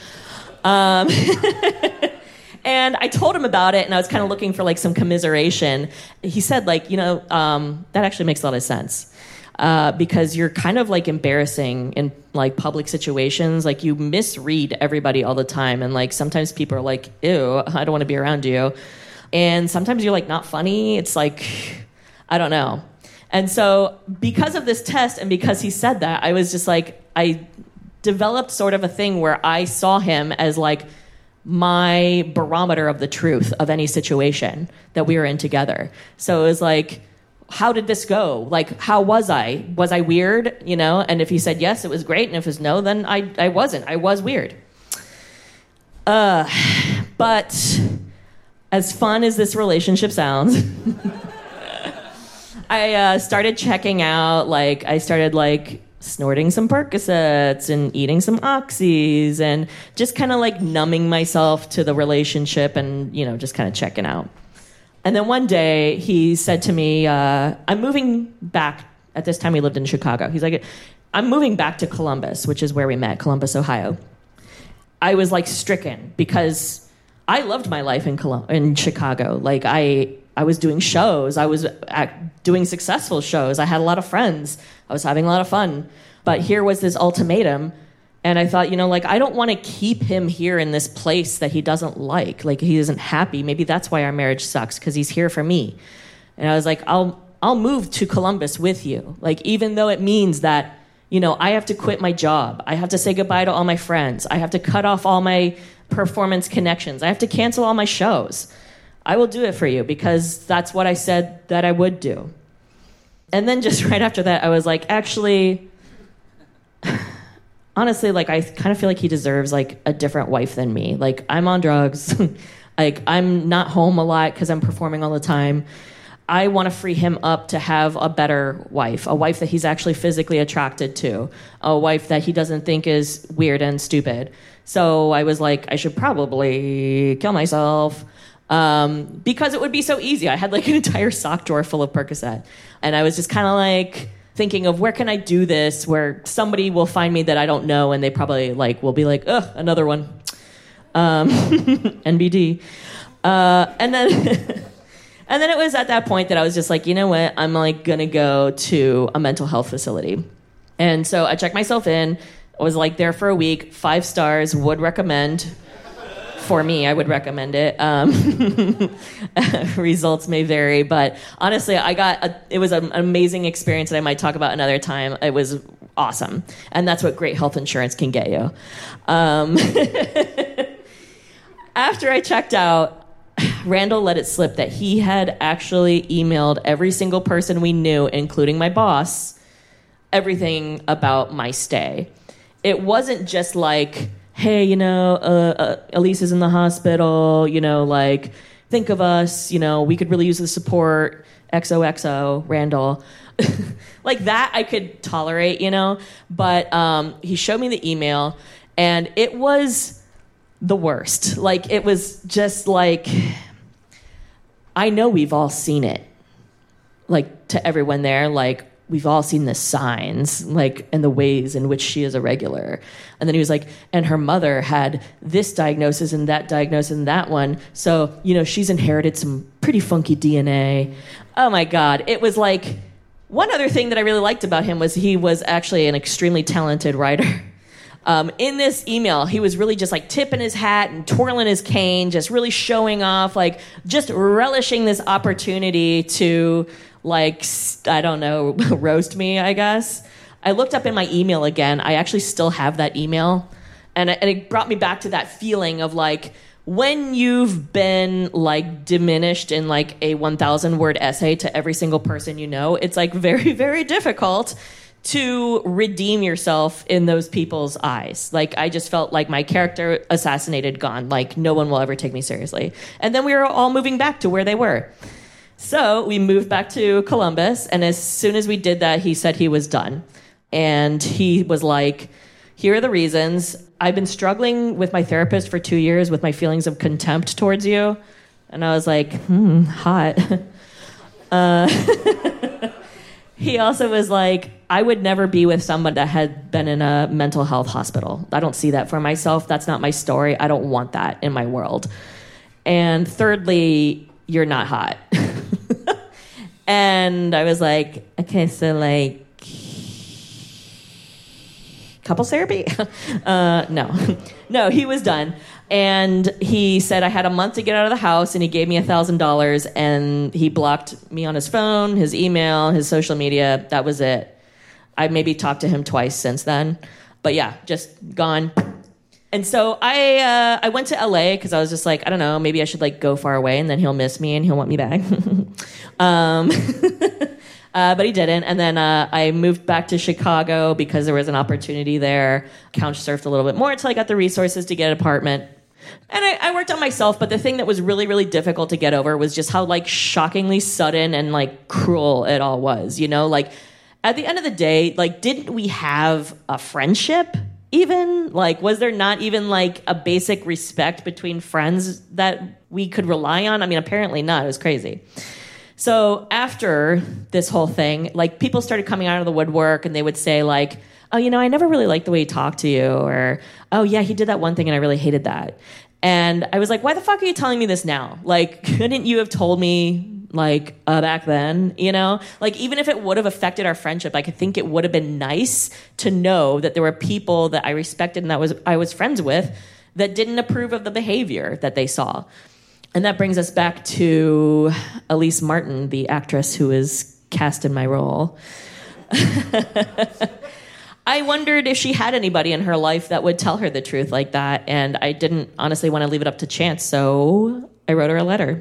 And I told him about it, and I was kind of looking for, like, some commiseration. He said, like, that actually makes a lot of sense. Because you're kind of, like, embarrassing in, like, public situations. Like, you misread everybody all the time. And, like, sometimes people are like, ew, I don't want to be around you. And sometimes you're, like, not funny. It's like, I don't know. And so because of this test and because he said that, I was just like, I developed sort of a thing where I saw him as, like, my barometer of the truth of any situation that we were in together. So it was like, how did this go? Like, how was I? Was I weird? And if he said yes, it was great. And if it was no, then I wasn't. I was weird. But as fun as this relationship sounds, I started checking out, like, I started, like, snorting some Percocets and eating some Oxys and just kind of, like, numbing myself to the relationship and, just kind of checking out. And then one day he said to me, I'm moving back. At this time we lived in Chicago. He's like, I'm moving back to Columbus, which is where we met, Columbus, Ohio. I was, like, stricken because I loved my life in Chicago. Like, I was doing shows. I was doing successful shows. I had a lot of friends. I was having a lot of fun. But here was this ultimatum And I thought, like, I don't want to keep him here in this place that he doesn't like. Like, he isn't happy. Maybe that's why our marriage sucks, because he's here for me. And I was like, I'll move to Columbus with you. Like, even though it means that, I have to quit my job. I have to say goodbye to all my friends. I have to cut off all my performance connections. I have to cancel all my shows. I will do it for you because that's what I said that I would do. And then just right after that, I was like, actually, honestly, like, I kind of feel like he deserves, like, a different wife than me. Like, I'm on drugs. Like, I'm not home a lot because I'm performing all the time. I want to free him up to have a better wife, a wife that he's actually physically attracted to, a wife that he doesn't think is weird and stupid. So I was like, I should probably kill myself because it would be so easy. I had like an entire sock drawer full of Percocet. And I was just kind of like thinking of where can I do this where somebody will find me that I don't know and they probably like will be like, ugh, another one. NBD. And then... And then it was at that point that I was just like, you know what? I'm like going to go to a mental health facility. And so I checked myself in. I was like there for a week, 5 stars, would recommend. For me, I would recommend it. Results may vary, but honestly, it was an amazing experience that I might talk about another time. It was awesome. And that's what great health insurance can get you. After I checked out, Randall let it slip that he had actually emailed every single person we knew, including my boss, everything about my stay. It wasn't just like, hey, Elise is in the hospital, like, think of us, we could really use the support, XOXO, Randall. Like that I could tolerate, but he showed me the email, and it was the worst. Like, it was just like... I know we've all seen it, like, to everyone there, like, we've all seen the signs, like, and the ways in which she is irregular. And then he was like, and her mother had this diagnosis and that one. So, she's inherited some pretty funky DNA. Oh my God. It was like, one other thing that I really liked about him was he was actually an extremely talented writer. In this email, he was really just like tipping his hat and twirling his cane, just really showing off, like just relishing this opportunity to, like, I don't know, roast me, I guess. I looked up in my email again. I actually still have that email. And it brought me back to that feeling of like, when you've been like diminished in like a 1,000-word essay to every single person you know, it's like very, very difficult to redeem yourself in those people's eyes. Like, I just felt like my character assassinated, gone. Like, no one will ever take me seriously. And then we were all moving back to where they were. So we moved back to Columbus, and as soon as we did that, he said he was done. And he was like, here are the reasons. I've been struggling with my therapist for 2 years with my feelings of contempt towards you. And I was like, hot. He also was like, I would never be with someone that had been in a mental health hospital. I don't see that for myself. That's not my story. I don't want that in my world. And thirdly, you're not hot. And I was like, okay, so like, couples therapy? No, he was done. And he said I had a month to get out of the house, and he gave me $1,000, and he blocked me on his phone, his email, his social media. That was it. I maybe talked to him twice since then. But yeah, just gone. And so I went to LA because I was just like, I don't know, maybe I should like go far away, and then he'll miss me and he'll want me back. But he didn't. And then I moved back to Chicago because there was an opportunity there. Couch surfed a little bit more until I got the resources to get an apartment. And I worked on myself, but the thing that was really, really difficult to get over was just how like shockingly sudden and like cruel it all was, Like, at the end of the day, like, didn't we have a friendship even? Like, was there not even like a basic respect between friends that we could rely on? I mean, apparently not. It was crazy. So after this whole thing, like, people started coming out of the woodwork, and they would say like, oh, I never really liked the way he talked to you, or, oh yeah, he did that one thing and I really hated that. And I was like, why the fuck are you telling me this now? Like, couldn't you have told me like back then, you know? Like, even if it would have affected our friendship, I could think it would have been nice to know that there were people that I respected and that I was friends with that didn't approve of the behavior that they saw. And that brings us back to Elise Martin, the actress who is cast in my role. I wondered if she had anybody in her life that would tell her the truth like that, and I didn't honestly want to leave it up to chance, so I wrote her a letter.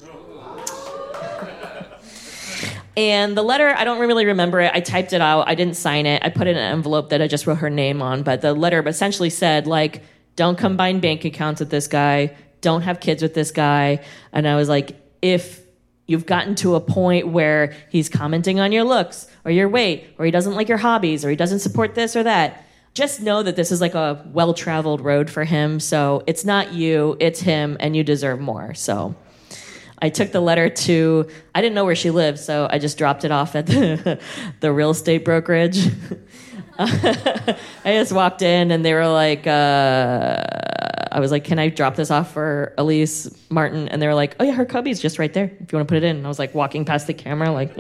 And the letter, I don't really remember it. I typed it out. I didn't sign it. I put it in an envelope that I just wrote her name on, but the letter essentially said, like, don't combine bank accounts with this guy. Don't have kids with this guy. And I was like, if you've gotten to a point where he's commenting on your looks or your weight, or he doesn't like your hobbies, or he doesn't support this or that, just know that this is like a well-traveled road for him. So it's not you, it's him, and you deserve more. So I took the letter to, I didn't know where she lived, so I just dropped it off at the real estate brokerage. I just walked in and they were like, I was like, can I drop this off for Elise Martin? And they were like, oh yeah, her cubby's just right there if you want to put it in. And I was like walking past the camera like...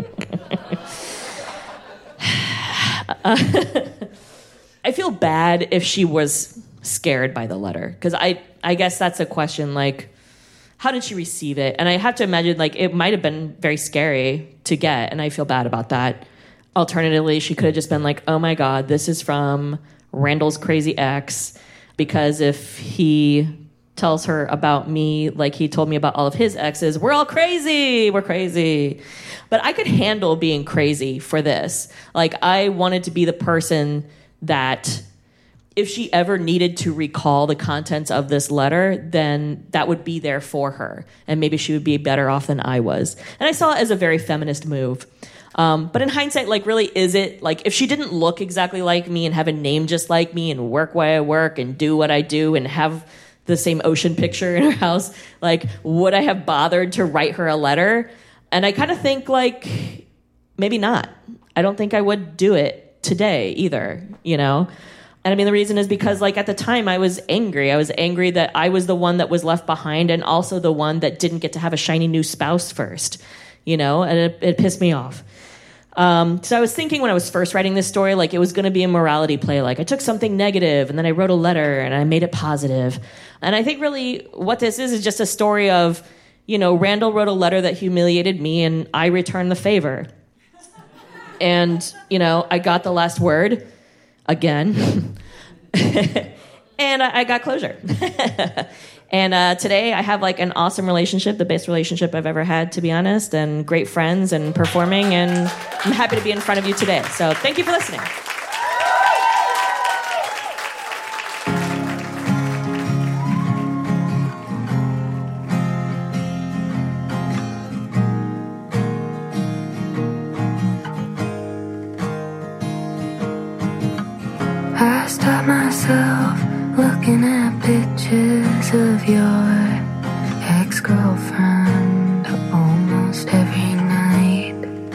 I feel bad if she was scared by the letter, because I guess that's a question, like, how did she receive it? And I have to imagine, like, it might have been very scary to get, and I feel bad about that. Alternatively, she could have just been like, oh my God, this is from Randall's crazy ex, because if he tells her about me like he told me about all of his exes, we're all crazy, we're crazy. But I could handle being crazy for this. Like, I wanted to be the person that if she ever needed to recall the contents of this letter, then that would be there for her. And maybe she would be better off than I was. And I saw it as a very feminist move. But in hindsight, like, really, is it, like, if she didn't look exactly like me and have a name just like me and work where I work and do what I do and have the same ocean picture in her house, like, would I have bothered to write her a letter? And I kind of think, like, maybe not. I don't think I would do it today either, you know? And I mean, the reason is because, like, at the time I was angry. I was angry that I was the one that was left behind and also the one that didn't get to have a shiny new spouse first, you know? And it pissed me off. So I was thinking when I was first writing this story, like, it was going to be a morality play. Like, I took something negative and then I wrote a letter and I made it positive. And I think really what this is just a story of, you know, Randall wrote a letter that humiliated me and I returned the favor. And, you know, I got the last word again. And I got closure. And today I have, like, an awesome relationship, the best relationship I've ever had, to be honest, and great friends and performing, and I'm happy to be in front of you today. So thank you for listening. I stop myself looking at pictures of your ex-girlfriend almost every night.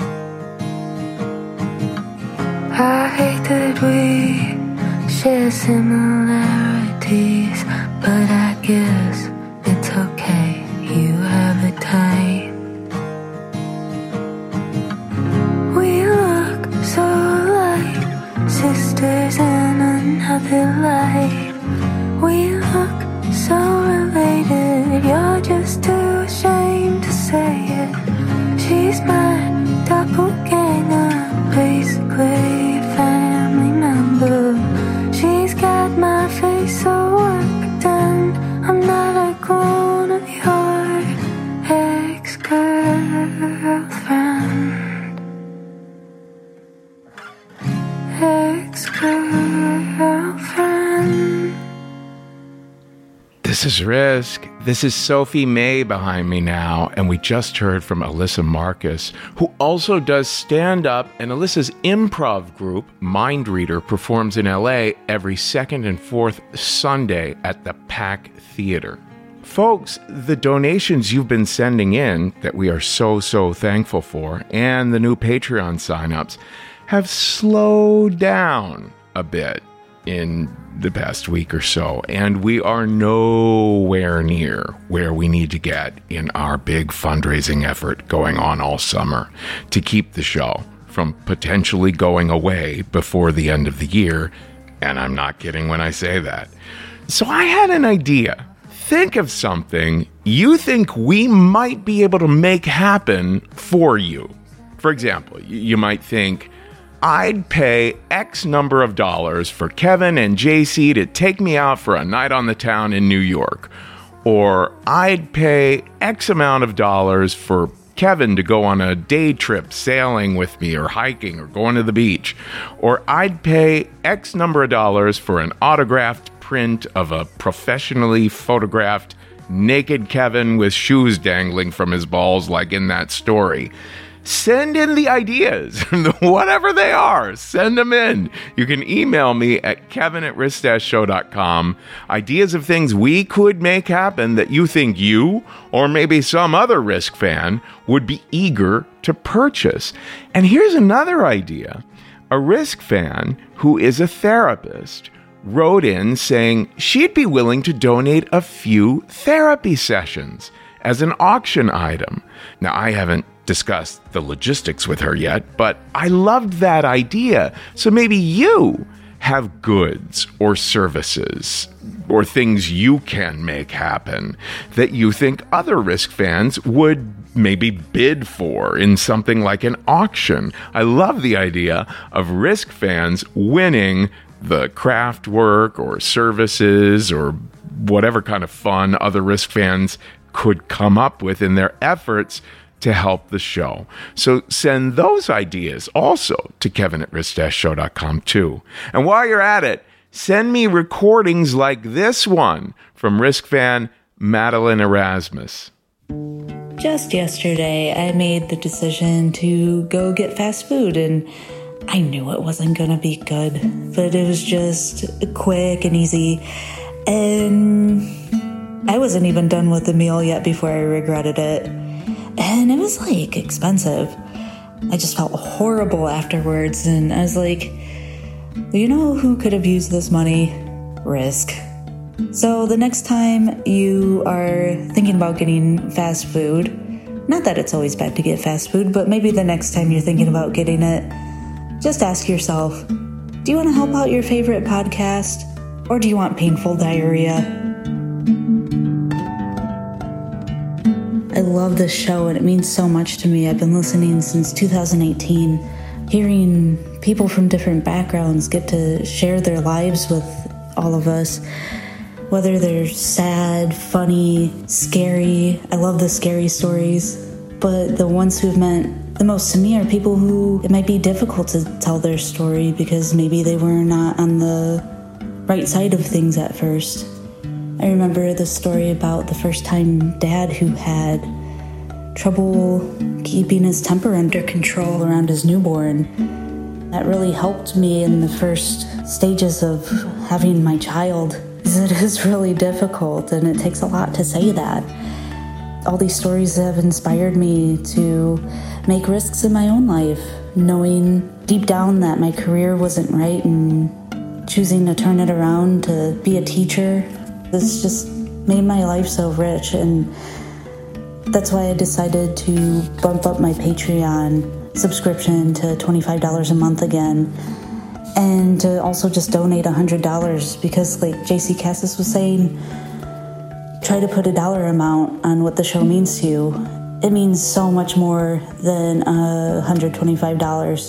I hate that we share similarities, but I guess it's okay, you have it tight. We look so alike, sisters in another life. We look so related, you're just too ashamed to say it. She's my doppelganger, basically a family member. She's got my face so well pretend I'm not a clone of your ex-girlfriend. Ex-girlfriend. This is Risk. This is Sophie May behind me now, and we just heard from Alyssa Marcus, who also does stand-up, and Alyssa's improv group, Mind Reader, performs in LA every second and fourth Sunday at the Pack Theater. Folks, the donations you've been sending in, that we are so thankful for, and the new Patreon signups, have slowed down a bit. in the past week or so, and we are nowhere near where we need to get in our big fundraising effort going on all summer to keep the show from potentially going away before the end of the year. And I'm not kidding when I say that. So I had an idea. Think of something you think we might be able to make happen for you. For example, you might think, I'd pay X number of dollars for Kevin and JC to take me out for a night on the town in New York. Or I'd pay X amount of dollars for Kevin to go on a day trip sailing with me or hiking or going to the beach. Or I'd pay X number of dollars for an autographed print of a professionally photographed naked Kevin with shoes dangling from his balls like in that story. Send in the ideas, whatever they are, send them in. You can email me at kevin@risk-show.com. Ideas of things we could make happen that you think you, or maybe some other Risk fan, would be eager to purchase. And here's another idea. A Risk fan who is a therapist wrote in saying she'd be willing to donate a few therapy sessions as an auction item. Now, I haven't discussed the logistics with her yet, but I loved that idea. So maybe you have goods or services or things you can make happen that you think other Risk fans would maybe bid for in something like an auction. I love the idea of Risk fans winning the craft work or services or whatever kind of fun other Risk fans could come up with in their efforts to help the show. So send those ideas also to kevin@risk-show.com too. And while you're at it, send me recordings like this one from Risk fan Madeline Erasmus. Just yesterday, I made the decision to go get fast food, and I knew it wasn't going to be good, but it was just quick and easy. And I wasn't even done with the meal yet before I regretted it. And it was like expensive. I just felt horrible afterwards. And I was like, you know who could have used this money? Risk. So the next time you are thinking about getting fast food, not that it's always bad to get fast food, but maybe the next time you're thinking about getting it, just ask yourself, do you want to help out your favorite podcast? Or do you want painful diarrhea? I love this show and it means so much to me. I've been listening since 2018. Hearing people from different backgrounds get to share their lives with all of us, whether they're sad, funny, scary. I love the scary stories, but the ones who've meant the most to me are people who it might be difficult to tell their story because maybe they were not on the right side of things at first. I remember the story about the first time dad who had trouble keeping his temper under control around his newborn. That really helped me in the first stages of having my child. It is really difficult and it takes a lot to say that. All these stories have inspired me to make risks in my own life, knowing deep down that my career wasn't right and choosing to turn it around to be a teacher. This just made my life so rich, and that's why I decided to bump up my Patreon subscription to $25 a month again, and to also just donate $100 because, like JC Cassis was saying, try to put a dollar amount on what the show means to you. It means so much more than $125.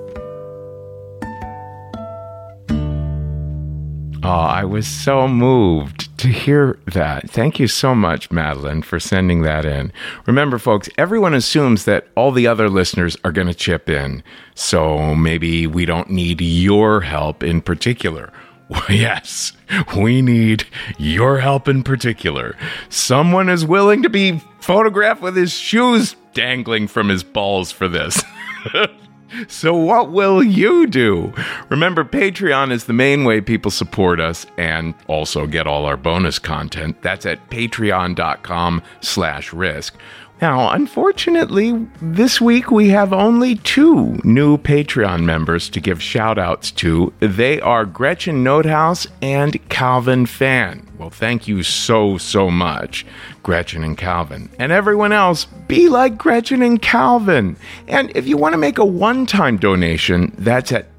Oh, I was so moved to hear that. Thank you so much, Madeline, for sending that in. Remember, folks, everyone assumes that all the other listeners are going to chip in, so maybe we don't need your help in particular. Well, yes, we need your help in particular. Someone is willing to be photographed with his shoes dangling from his balls for this. So what will you do? Remember, Patreon is the main way people support us and also get all our bonus content. That's at patreon.com/risk. Now, unfortunately, this week we have only 2 new Patreon members to give shout-outs to. They are Gretchen Notehouse and Calvin Fan. Well, thank you so much, Gretchen and Calvin. And everyone else, be like Gretchen and Calvin. And if you want to make a one-time donation, that's at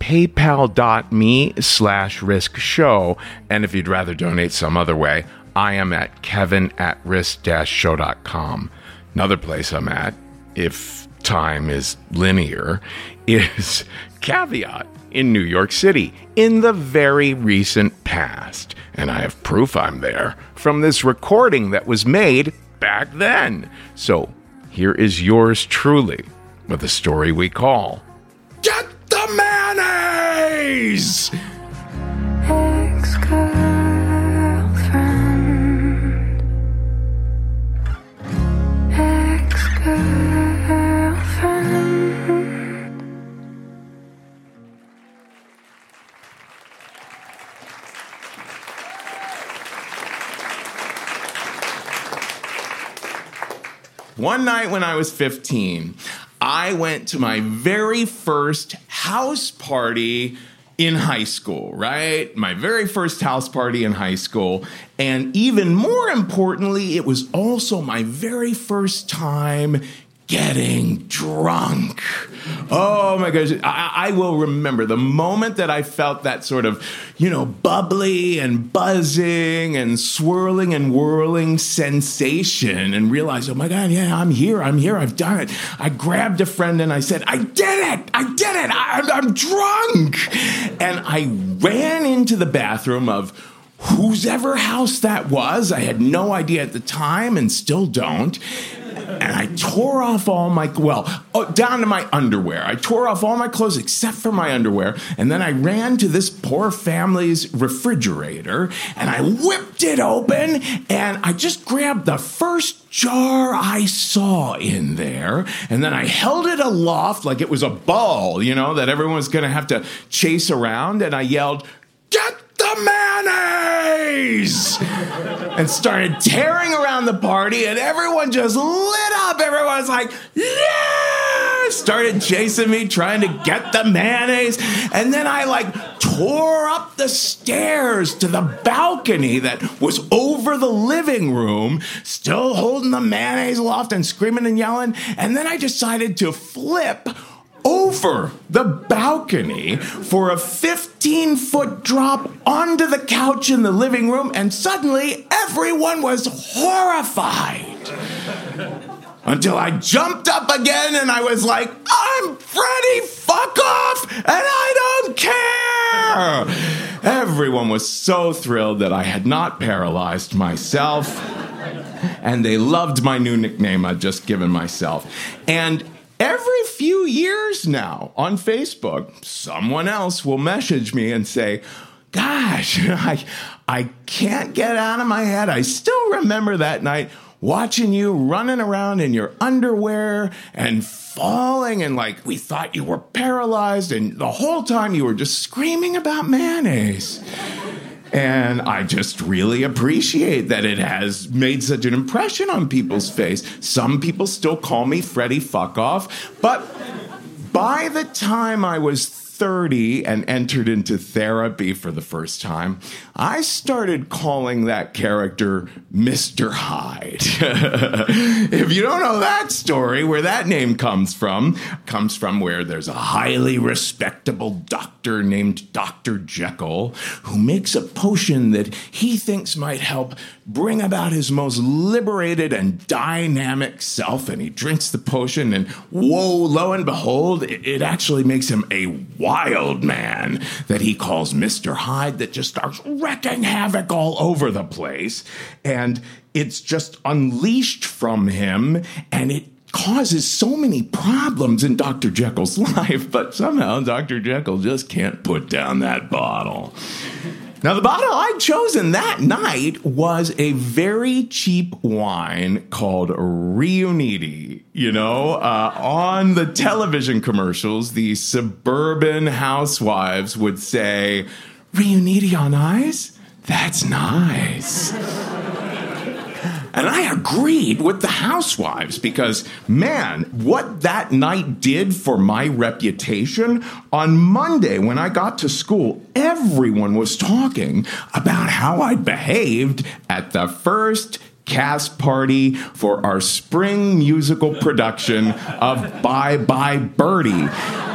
paypal.me/riskshow. And if you'd rather donate some other way, I am at kevin@risk-show.com. Another place I'm at, if time is linear, is Caveat in New York City in the very recent past. And I have proof I'm there from this recording that was made back then. So here is yours truly with a story we call Get the Mayonnaise! One night when I was 15, I went to my very first house party in high school, right? My very first house party in high school. And even more importantly, it was also my very first time getting drunk. Oh my gosh. I will remember the moment that I felt that sort of, bubbly and buzzing and swirling and whirling sensation and realized, oh my God, yeah, I'm here, I've done it. I grabbed a friend and I said, I did it, I'm drunk. And I ran into the bathroom of whose ever house that was. I had no idea at the time and still don't. And I tore off all my, down to my underwear. I tore off all my clothes except for my underwear. And then I ran to this poor family's refrigerator and I whipped it open and I just grabbed the first jar I saw in there. And then I held it aloft like it was a ball, that everyone was going to have to chase around. And I yelled, "Get the mayonnaise!" and started tearing around the party, and everyone just lit up. Everyone was like, yeah! Started chasing me, trying to get the mayonnaise. And then I tore up the stairs to the balcony that was over the living room, still holding the mayonnaise aloft and screaming and yelling. And then I decided to flip over the balcony for a 15-foot drop onto the couch in the living room, and suddenly everyone was horrified. Until I jumped up again and I was like, I'm Freddy Fuck Off and I don't care! Everyone was so thrilled that I had not paralyzed myself, and they loved my new nickname I'd just given myself. And every few years now on Facebook, someone else will message me and say, gosh, I can't get out of my head. I still remember that night watching you running around in your underwear and falling, and we thought you were paralyzed, and the whole time you were just screaming about mayonnaise. And I just really appreciate that it has made such an impression on people's face. Some people still call me Freddy Fuck Off, but by the time I was 30 and entered into therapy for the first time, I started calling that character Mr. Hyde. If you don't know that story, where that name comes from where there's a highly respectable doctor named Dr. Jekyll who makes a potion that he thinks might help bring about his most liberated and dynamic self, and he drinks the potion, and whoa, lo and behold, it actually makes him a wild man that he calls Mr. Hyde, that just starts wrecking havoc all over the place, and it's just unleashed from him, and it causes so many problems in Dr. Jekyll's life, but somehow Dr. Jekyll just can't put down that bottle. Now, the bottle I'd chosen that night was a very cheap wine called Riunite. On the television commercials, the suburban housewives would say, Riunite on ice? That's nice. And I agreed with the housewives because, man, what that night did for my reputation, on Monday when I got to school, everyone was talking about how I behaved at the first cast party for our spring musical production of Bye Bye Birdie.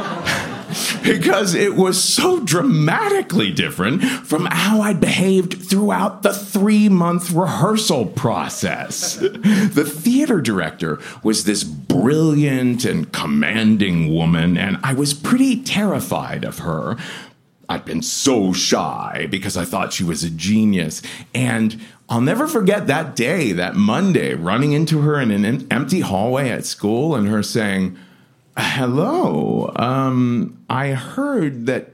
Because it was so dramatically different from how I'd behaved throughout the 3-month rehearsal process. The theater director was this brilliant and commanding woman, and I was pretty terrified of her. I'd been so shy because I thought she was a genius. And I'll never forget that day, that Monday, running into her in an empty hallway at school and her saying, "Hello, I heard that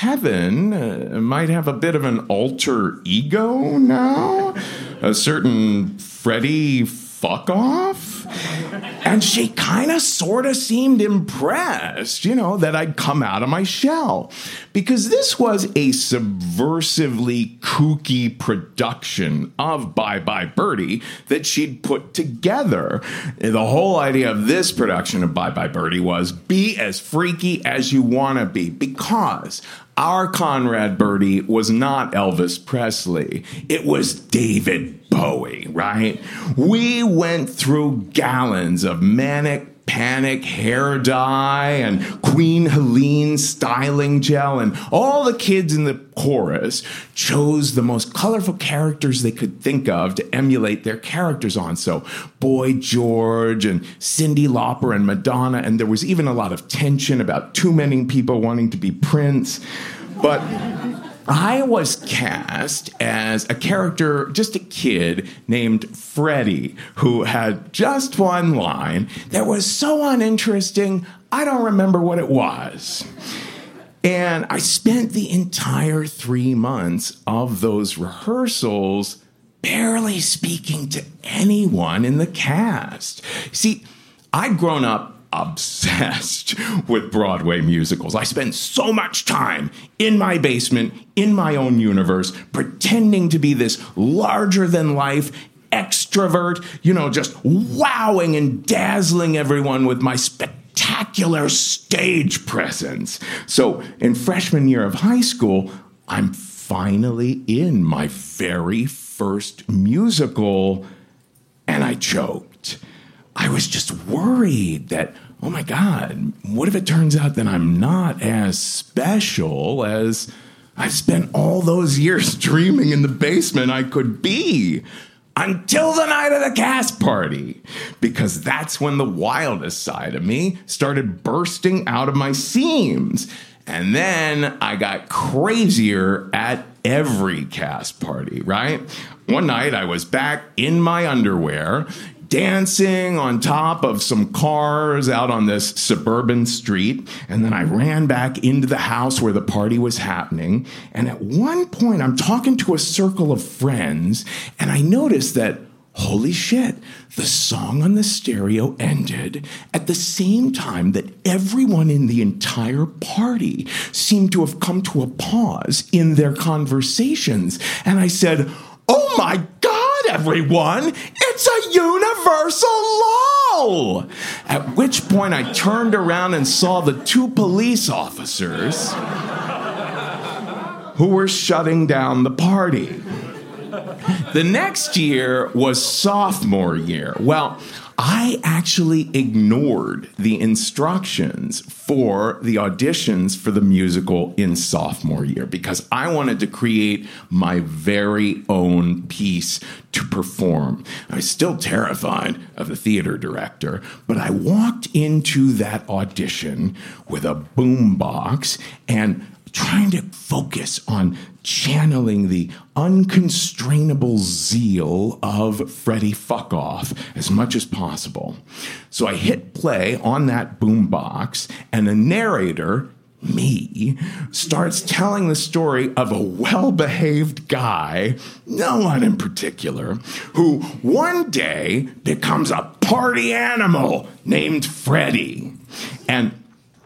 Kevin might have a bit of an alter ego now? A certain Freddie fuck-off?" And she kind of sort of seemed impressed, that I'd come out of my shell. Because this was a subversively kooky production of Bye Bye Birdie that she'd put together. The whole idea of this production of Bye Bye Birdie was be as freaky as you want to be, because our Conrad Birdie was not Elvis Presley. It was David Bowie, right? We went through gallons of manic panic hair dye and Queen Helene styling gel, and all the kids in the chorus chose the most colorful characters they could think of to emulate their characters on. So Boy George and Cyndi Lauper and Madonna, and there was even a lot of tension about too many people wanting to be Prince. But I was cast as a character, just a kid named Freddie, who had just one line that was so uninteresting, I don't remember what it was. And I spent the entire 3 months of those rehearsals barely speaking to anyone in the cast. See, I'd grown up obsessed with Broadway musicals. I spent so much time in my basement, in my own universe, pretending to be this larger-than-life extrovert, just wowing and dazzling everyone with my spectacular stage presence. So in freshman year of high school, I'm finally in my very first musical, and I choked. I was just worried that, oh my God, what if it turns out that I'm not as special as I've spent all those years dreaming in the basement I could be? Until the night of the cast party, because that's when the wildest side of me started bursting out of my seams. And then I got crazier at every cast party, right? One night I was back in my underwear, dancing on top of some cars out on this suburban street. And then I ran back into the house where the party was happening. And at one point, I'm talking to a circle of friends, and I noticed that, holy shit, the song on the stereo ended at the same time that everyone in the entire party seemed to have come to a pause in their conversations. And I said, "Oh my God, everyone, it's a universal lull!" At which point I turned around and saw the 2 police officers who were shutting down the party. The next year was sophomore year. Well, I actually ignored the instructions for the auditions for the musical in sophomore year because I wanted to create my very own piece to perform. I was still terrified of the theater director, but I walked into that audition with a boombox and trying to focus on channeling the unconstrainable zeal of Freddie Fuckoff as much as possible. So I hit play on that boombox, and a narrator, me, starts telling the story of a well-behaved guy, no one in particular, who one day becomes a party animal named Freddie. And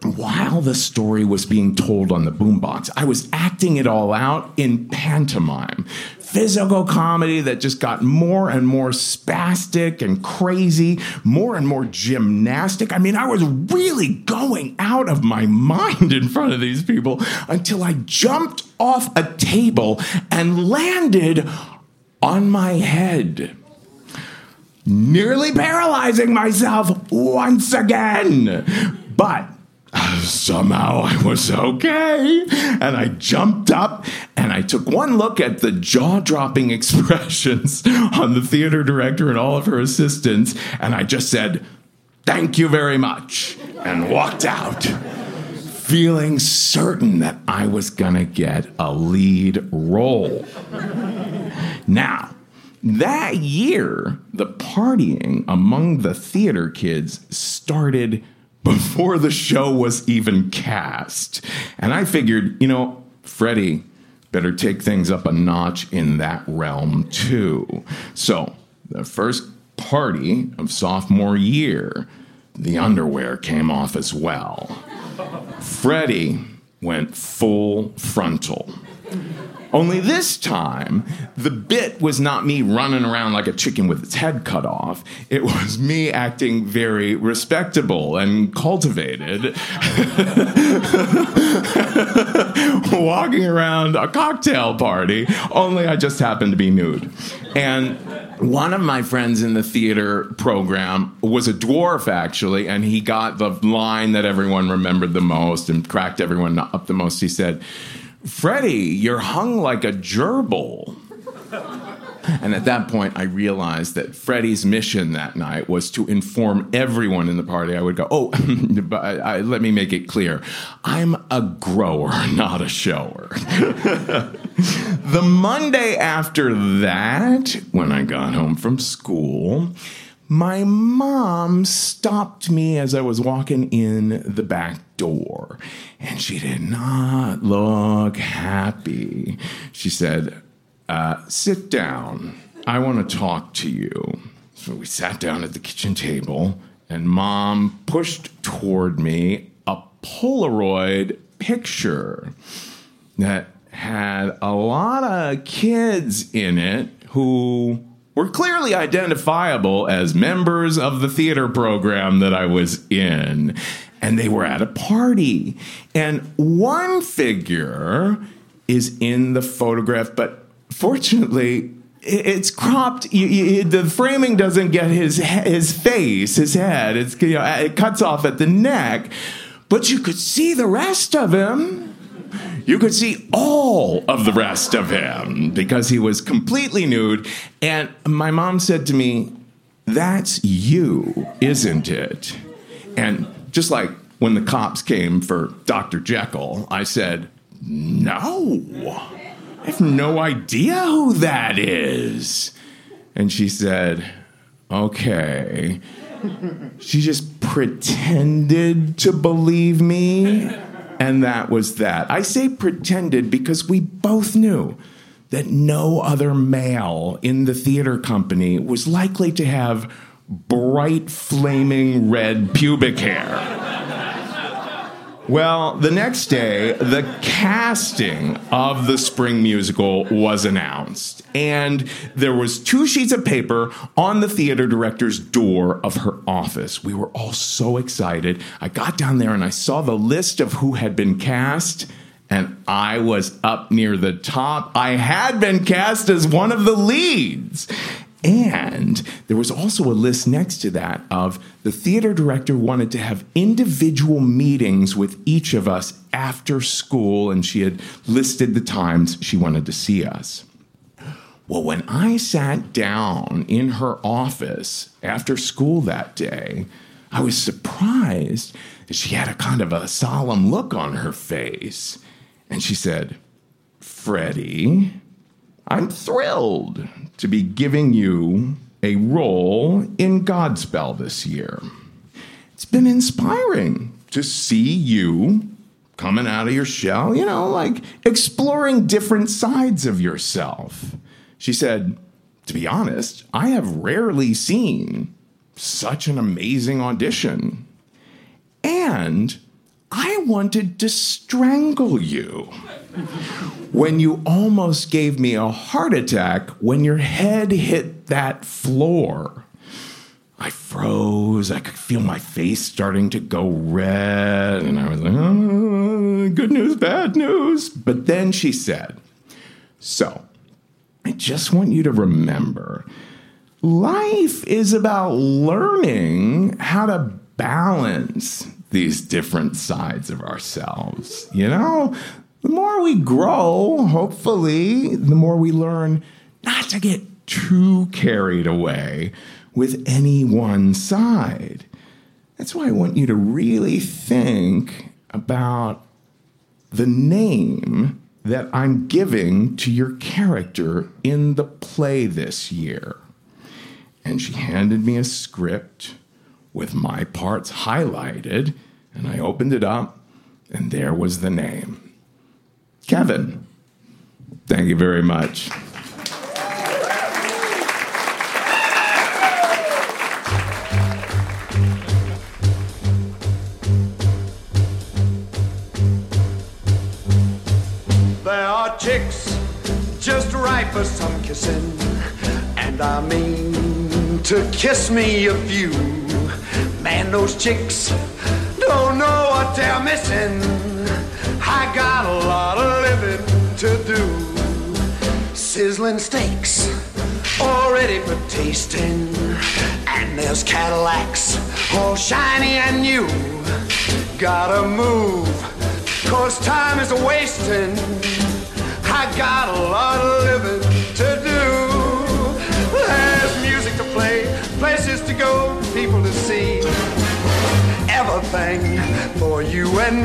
And while the story was being told on the boombox, I was acting it all out in pantomime. Physical comedy that just got more and more spastic and crazy, more and more gymnastic. I mean, I was really going out of my mind in front of these people until I jumped off a table and landed on my head, nearly paralyzing myself once again. But somehow I was okay, and I jumped up and I took one look at the jaw-dropping expressions on the theater director and all of her assistants, and I just said, "Thank you very much," and walked out, feeling certain that I was gonna get a lead role. Now, that year, the partying among the theater kids started before the show was even cast. And I figured, Freddie better take things up a notch in that realm too. So, the first party of sophomore year, the underwear came off as well. Freddie went full frontal. Only this time, the bit was not me running around like a chicken with its head cut off. It was me acting very respectable and cultivated, walking around a cocktail party, only I just happened to be nude. And one of my friends in the theater program was a dwarf, actually, and he got the line that everyone remembered the most and cracked everyone up the most. He said, "Freddie, you're hung like a gerbil." And at that point, I realized that Freddie's mission that night was to inform everyone in the party. I would go, let me make it clear. I'm a grower, not a shower. The Monday after that, when I got home from school, my mom stopped me as I was walking in the back door, and she did not look happy. She said, "Sit down. I want to talk to you." So we sat down at the kitchen table, and Mom pushed toward me a Polaroid picture that had a lot of kids in it who were clearly identifiable as members of the theater program that I was in. And they were at a party. And one figure is in the photograph, but fortunately, it's cropped. The framing doesn't get his face, his head. It cuts off at the neck. But you could see the rest of him. You could see all of the rest of him because he was completely nude. And my mom said to me, "That's you, isn't it?" And just like when the cops came for Dr. Jekyll, I said, "No, I have no idea who that is." And she said, "Okay." She just pretended to believe me. And that was that. I say pretended because we both knew that no other male in the theater company was likely to have bright, flaming red pubic hair. Well, the next day, the casting of the spring musical was announced. And there was 2 sheets of paper on the theater director's door of her office. We were all so excited. I got down there and I saw the list of who had been cast, and I was up near the top. I had been cast as one of the leads. And there was also a list next to that of the theater director wanted to have individual meetings with each of us after school, and she had listed the times she wanted to see us. Well, when I sat down in her office after school that day, I was surprised that she had a kind of a solemn look on her face. And she said, "Freddie, I'm thrilled to be giving you a role in Godspell this year. It's been inspiring to see you coming out of your shell, like exploring different sides of yourself." She said, "To be honest, I have rarely seen such an amazing audition. And I wanted to strangle you. When you almost gave me a heart attack when your head hit that floor. I froze. I could feel my face starting to go red. And I was like, oh, good news, bad news. But then she said, so I just want you to remember, life is about learning how to balance these different sides of ourselves. You know, the more we grow, hopefully, the more we learn not to get too carried away with any one side. That's why I want you to really think about the name that I'm giving to your character in the play this year. And she handed me a script with my parts highlighted, and I opened it up, and there was the name. Kevin. Thank you very much. There are chicks just right for some kissing, and I mean to kiss me a few. Man, those chicks don't know what they're missing. I got a lot of living to do. Sizzling steaks, all ready for tasting, and there's Cadillacs, all shiny and new. Gotta move, 'cause time is a-wasting. I got a lot of living to do. There's music to play, places to go, people to see. Everything for you and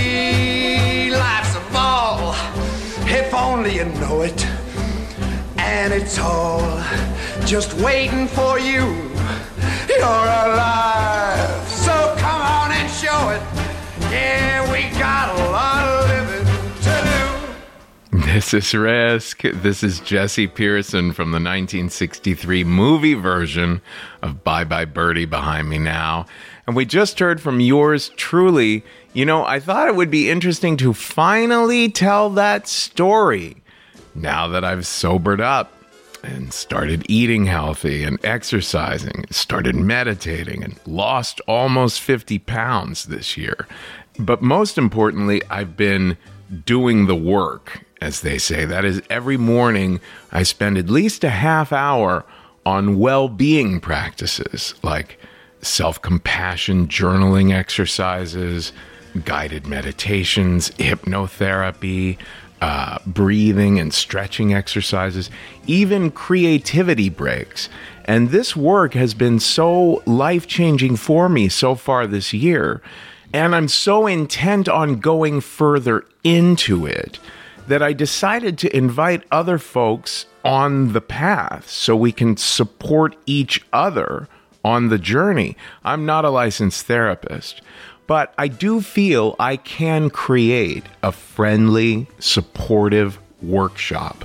me. Life's a ball, if only you know it. And it's all just waiting for you. You're alive, so come on and show it. Yeah, we got a lot of living to do. This is Risk. This is Jesse Pearson from the 1963 movie version of Bye Bye Birdie behind me now. And we just heard from yours truly. You know, I thought it would be interesting to finally tell that story now that I've sobered up and started eating healthy and exercising, started meditating and lost almost 50 pounds this year. But most importantly, I've been doing the work, as they say. That is, every morning I spend at least a half hour on well-being practices like self-compassion journaling exercises, guided meditations, hypnotherapy, breathing and stretching exercises, even creativity breaks. And this work has been so life-changing for me so far this year. And I'm so intent on going further into it that I decided to invite other folks on the path so we can support each other on the journey. I'm not a licensed therapist, but I do feel I can create a friendly, supportive workshop.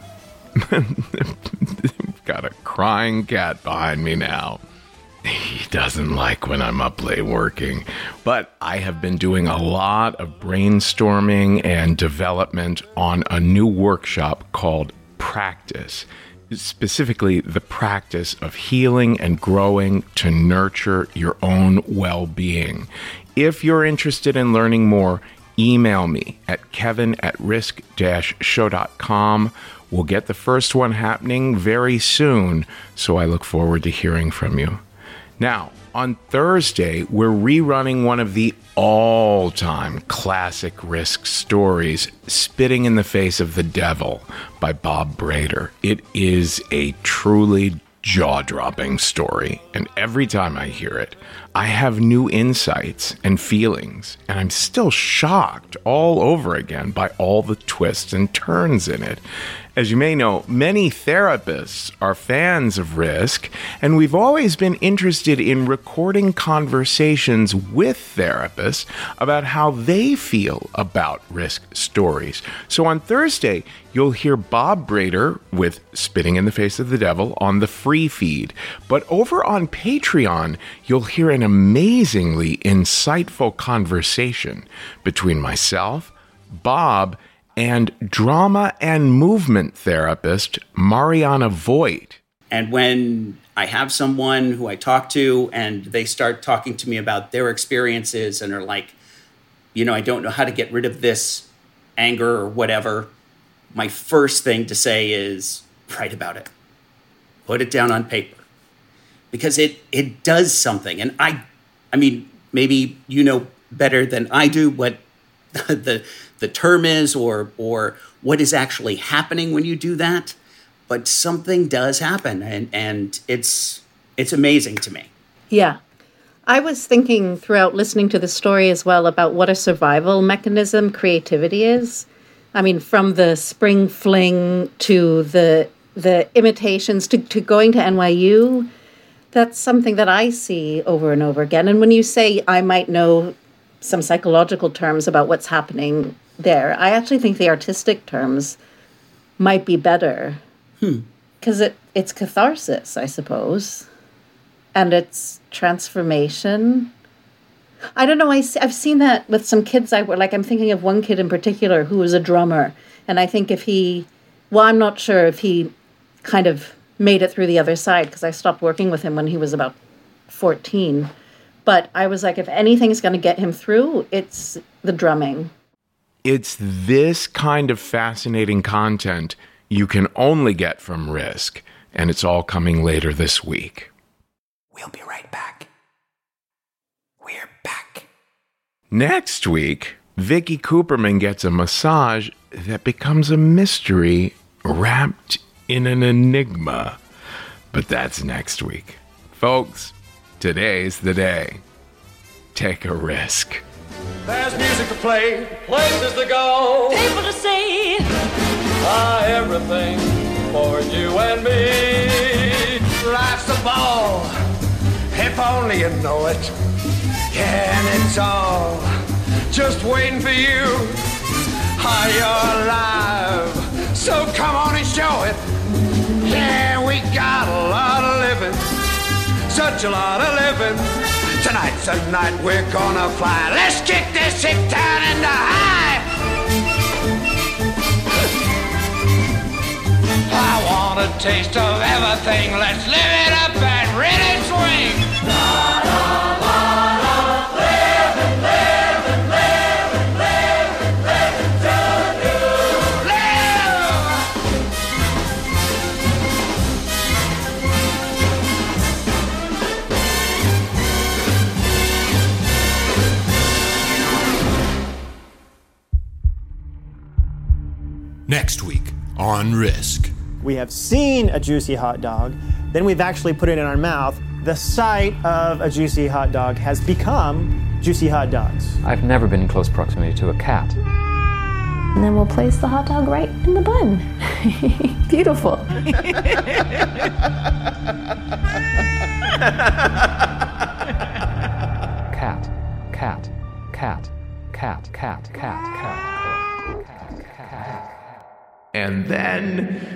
Got a crying cat behind me now. He doesn't like when I'm up late working, but I have been doing a lot of brainstorming and development on a new workshop called Practice. Specifically, the practice of healing and growing to nurture your own well-being. If you're interested in learning more, email me at kevin@risk-show.com. We'll get the first one happening very soon, so I look forward to hearing from you. Now, on Thursday, we're rerunning one of the all-time classic Risk stories, Spitting in the Face of the Devil by Bob Brader. It is a truly jaw-dropping story, and every time I hear it, I have new insights and feelings, and I'm still shocked all over again by all the twists and turns in it. As you may know, many therapists are fans of Risk, and we've always been interested in recording conversations with therapists about how they feel about Risk stories. So on Thursday, you'll hear Bob Brader with Spitting in the Face of the Devil on the free feed. But over on Patreon, you'll hear an amazingly insightful conversation between myself, Bob, and drama and movement therapist Mariana Voigt. And when I have someone who I talk to and they start talking to me about their experiences and are like, I don't know how to get rid of this anger or whatever, my first thing to say is write about it. Put it down on paper. Because it does something. And I mean, maybe you know better than I do what the term is or what is actually happening when you do that, but something does happen, and it's amazing to me. Yeah. I was thinking throughout listening to the story as well about what a survival mechanism creativity is. I mean, from the spring fling to the imitations to going to NYU, that's something that I see over and over again. And when you say I might know some psychological terms about what's happening there, I actually think the artistic terms might be better. Because it's catharsis, I suppose. And it's transformation. I don't know, I've seen that with some kids I'm thinking of one kid in particular who was a drummer. And I think I'm not sure if he kind of made it through the other side, because I stopped working with him when he was about 14. But I was like, if anything's going to get him through, it's the drumming. It's this kind of fascinating content you can only get from Risk, and it's all coming later this week. We'll be right back. We're back. Next week, Vicky Cooperman gets a massage that becomes a mystery wrapped in an enigma. But that's next week. Folks, today's the day. Take a risk. There's music to play, places to go, People to see. Everything for you and me. Life's a ball, if only you know it. Yeah, and it's all just waiting for you. You're alive, so come on and show it. Yeah, we got a lot of living, such a lot of living. Tonight's the night we're gonna fly. Let's kick this sick town into high. I want a taste of everything. Let's live it up and really swing. La, la, la, la. Living, living, living, living, living to you. Live! Next week on Risk. We have seen a juicy hot dog, then we've actually put it in our mouth. The sight of a juicy hot dog has become juicy hot dogs. I've never been in close proximity to a cat. And then we'll place the hot dog right in the bun. Beautiful. Cat, cat, cat, cat, cat, cat, cat. And then ...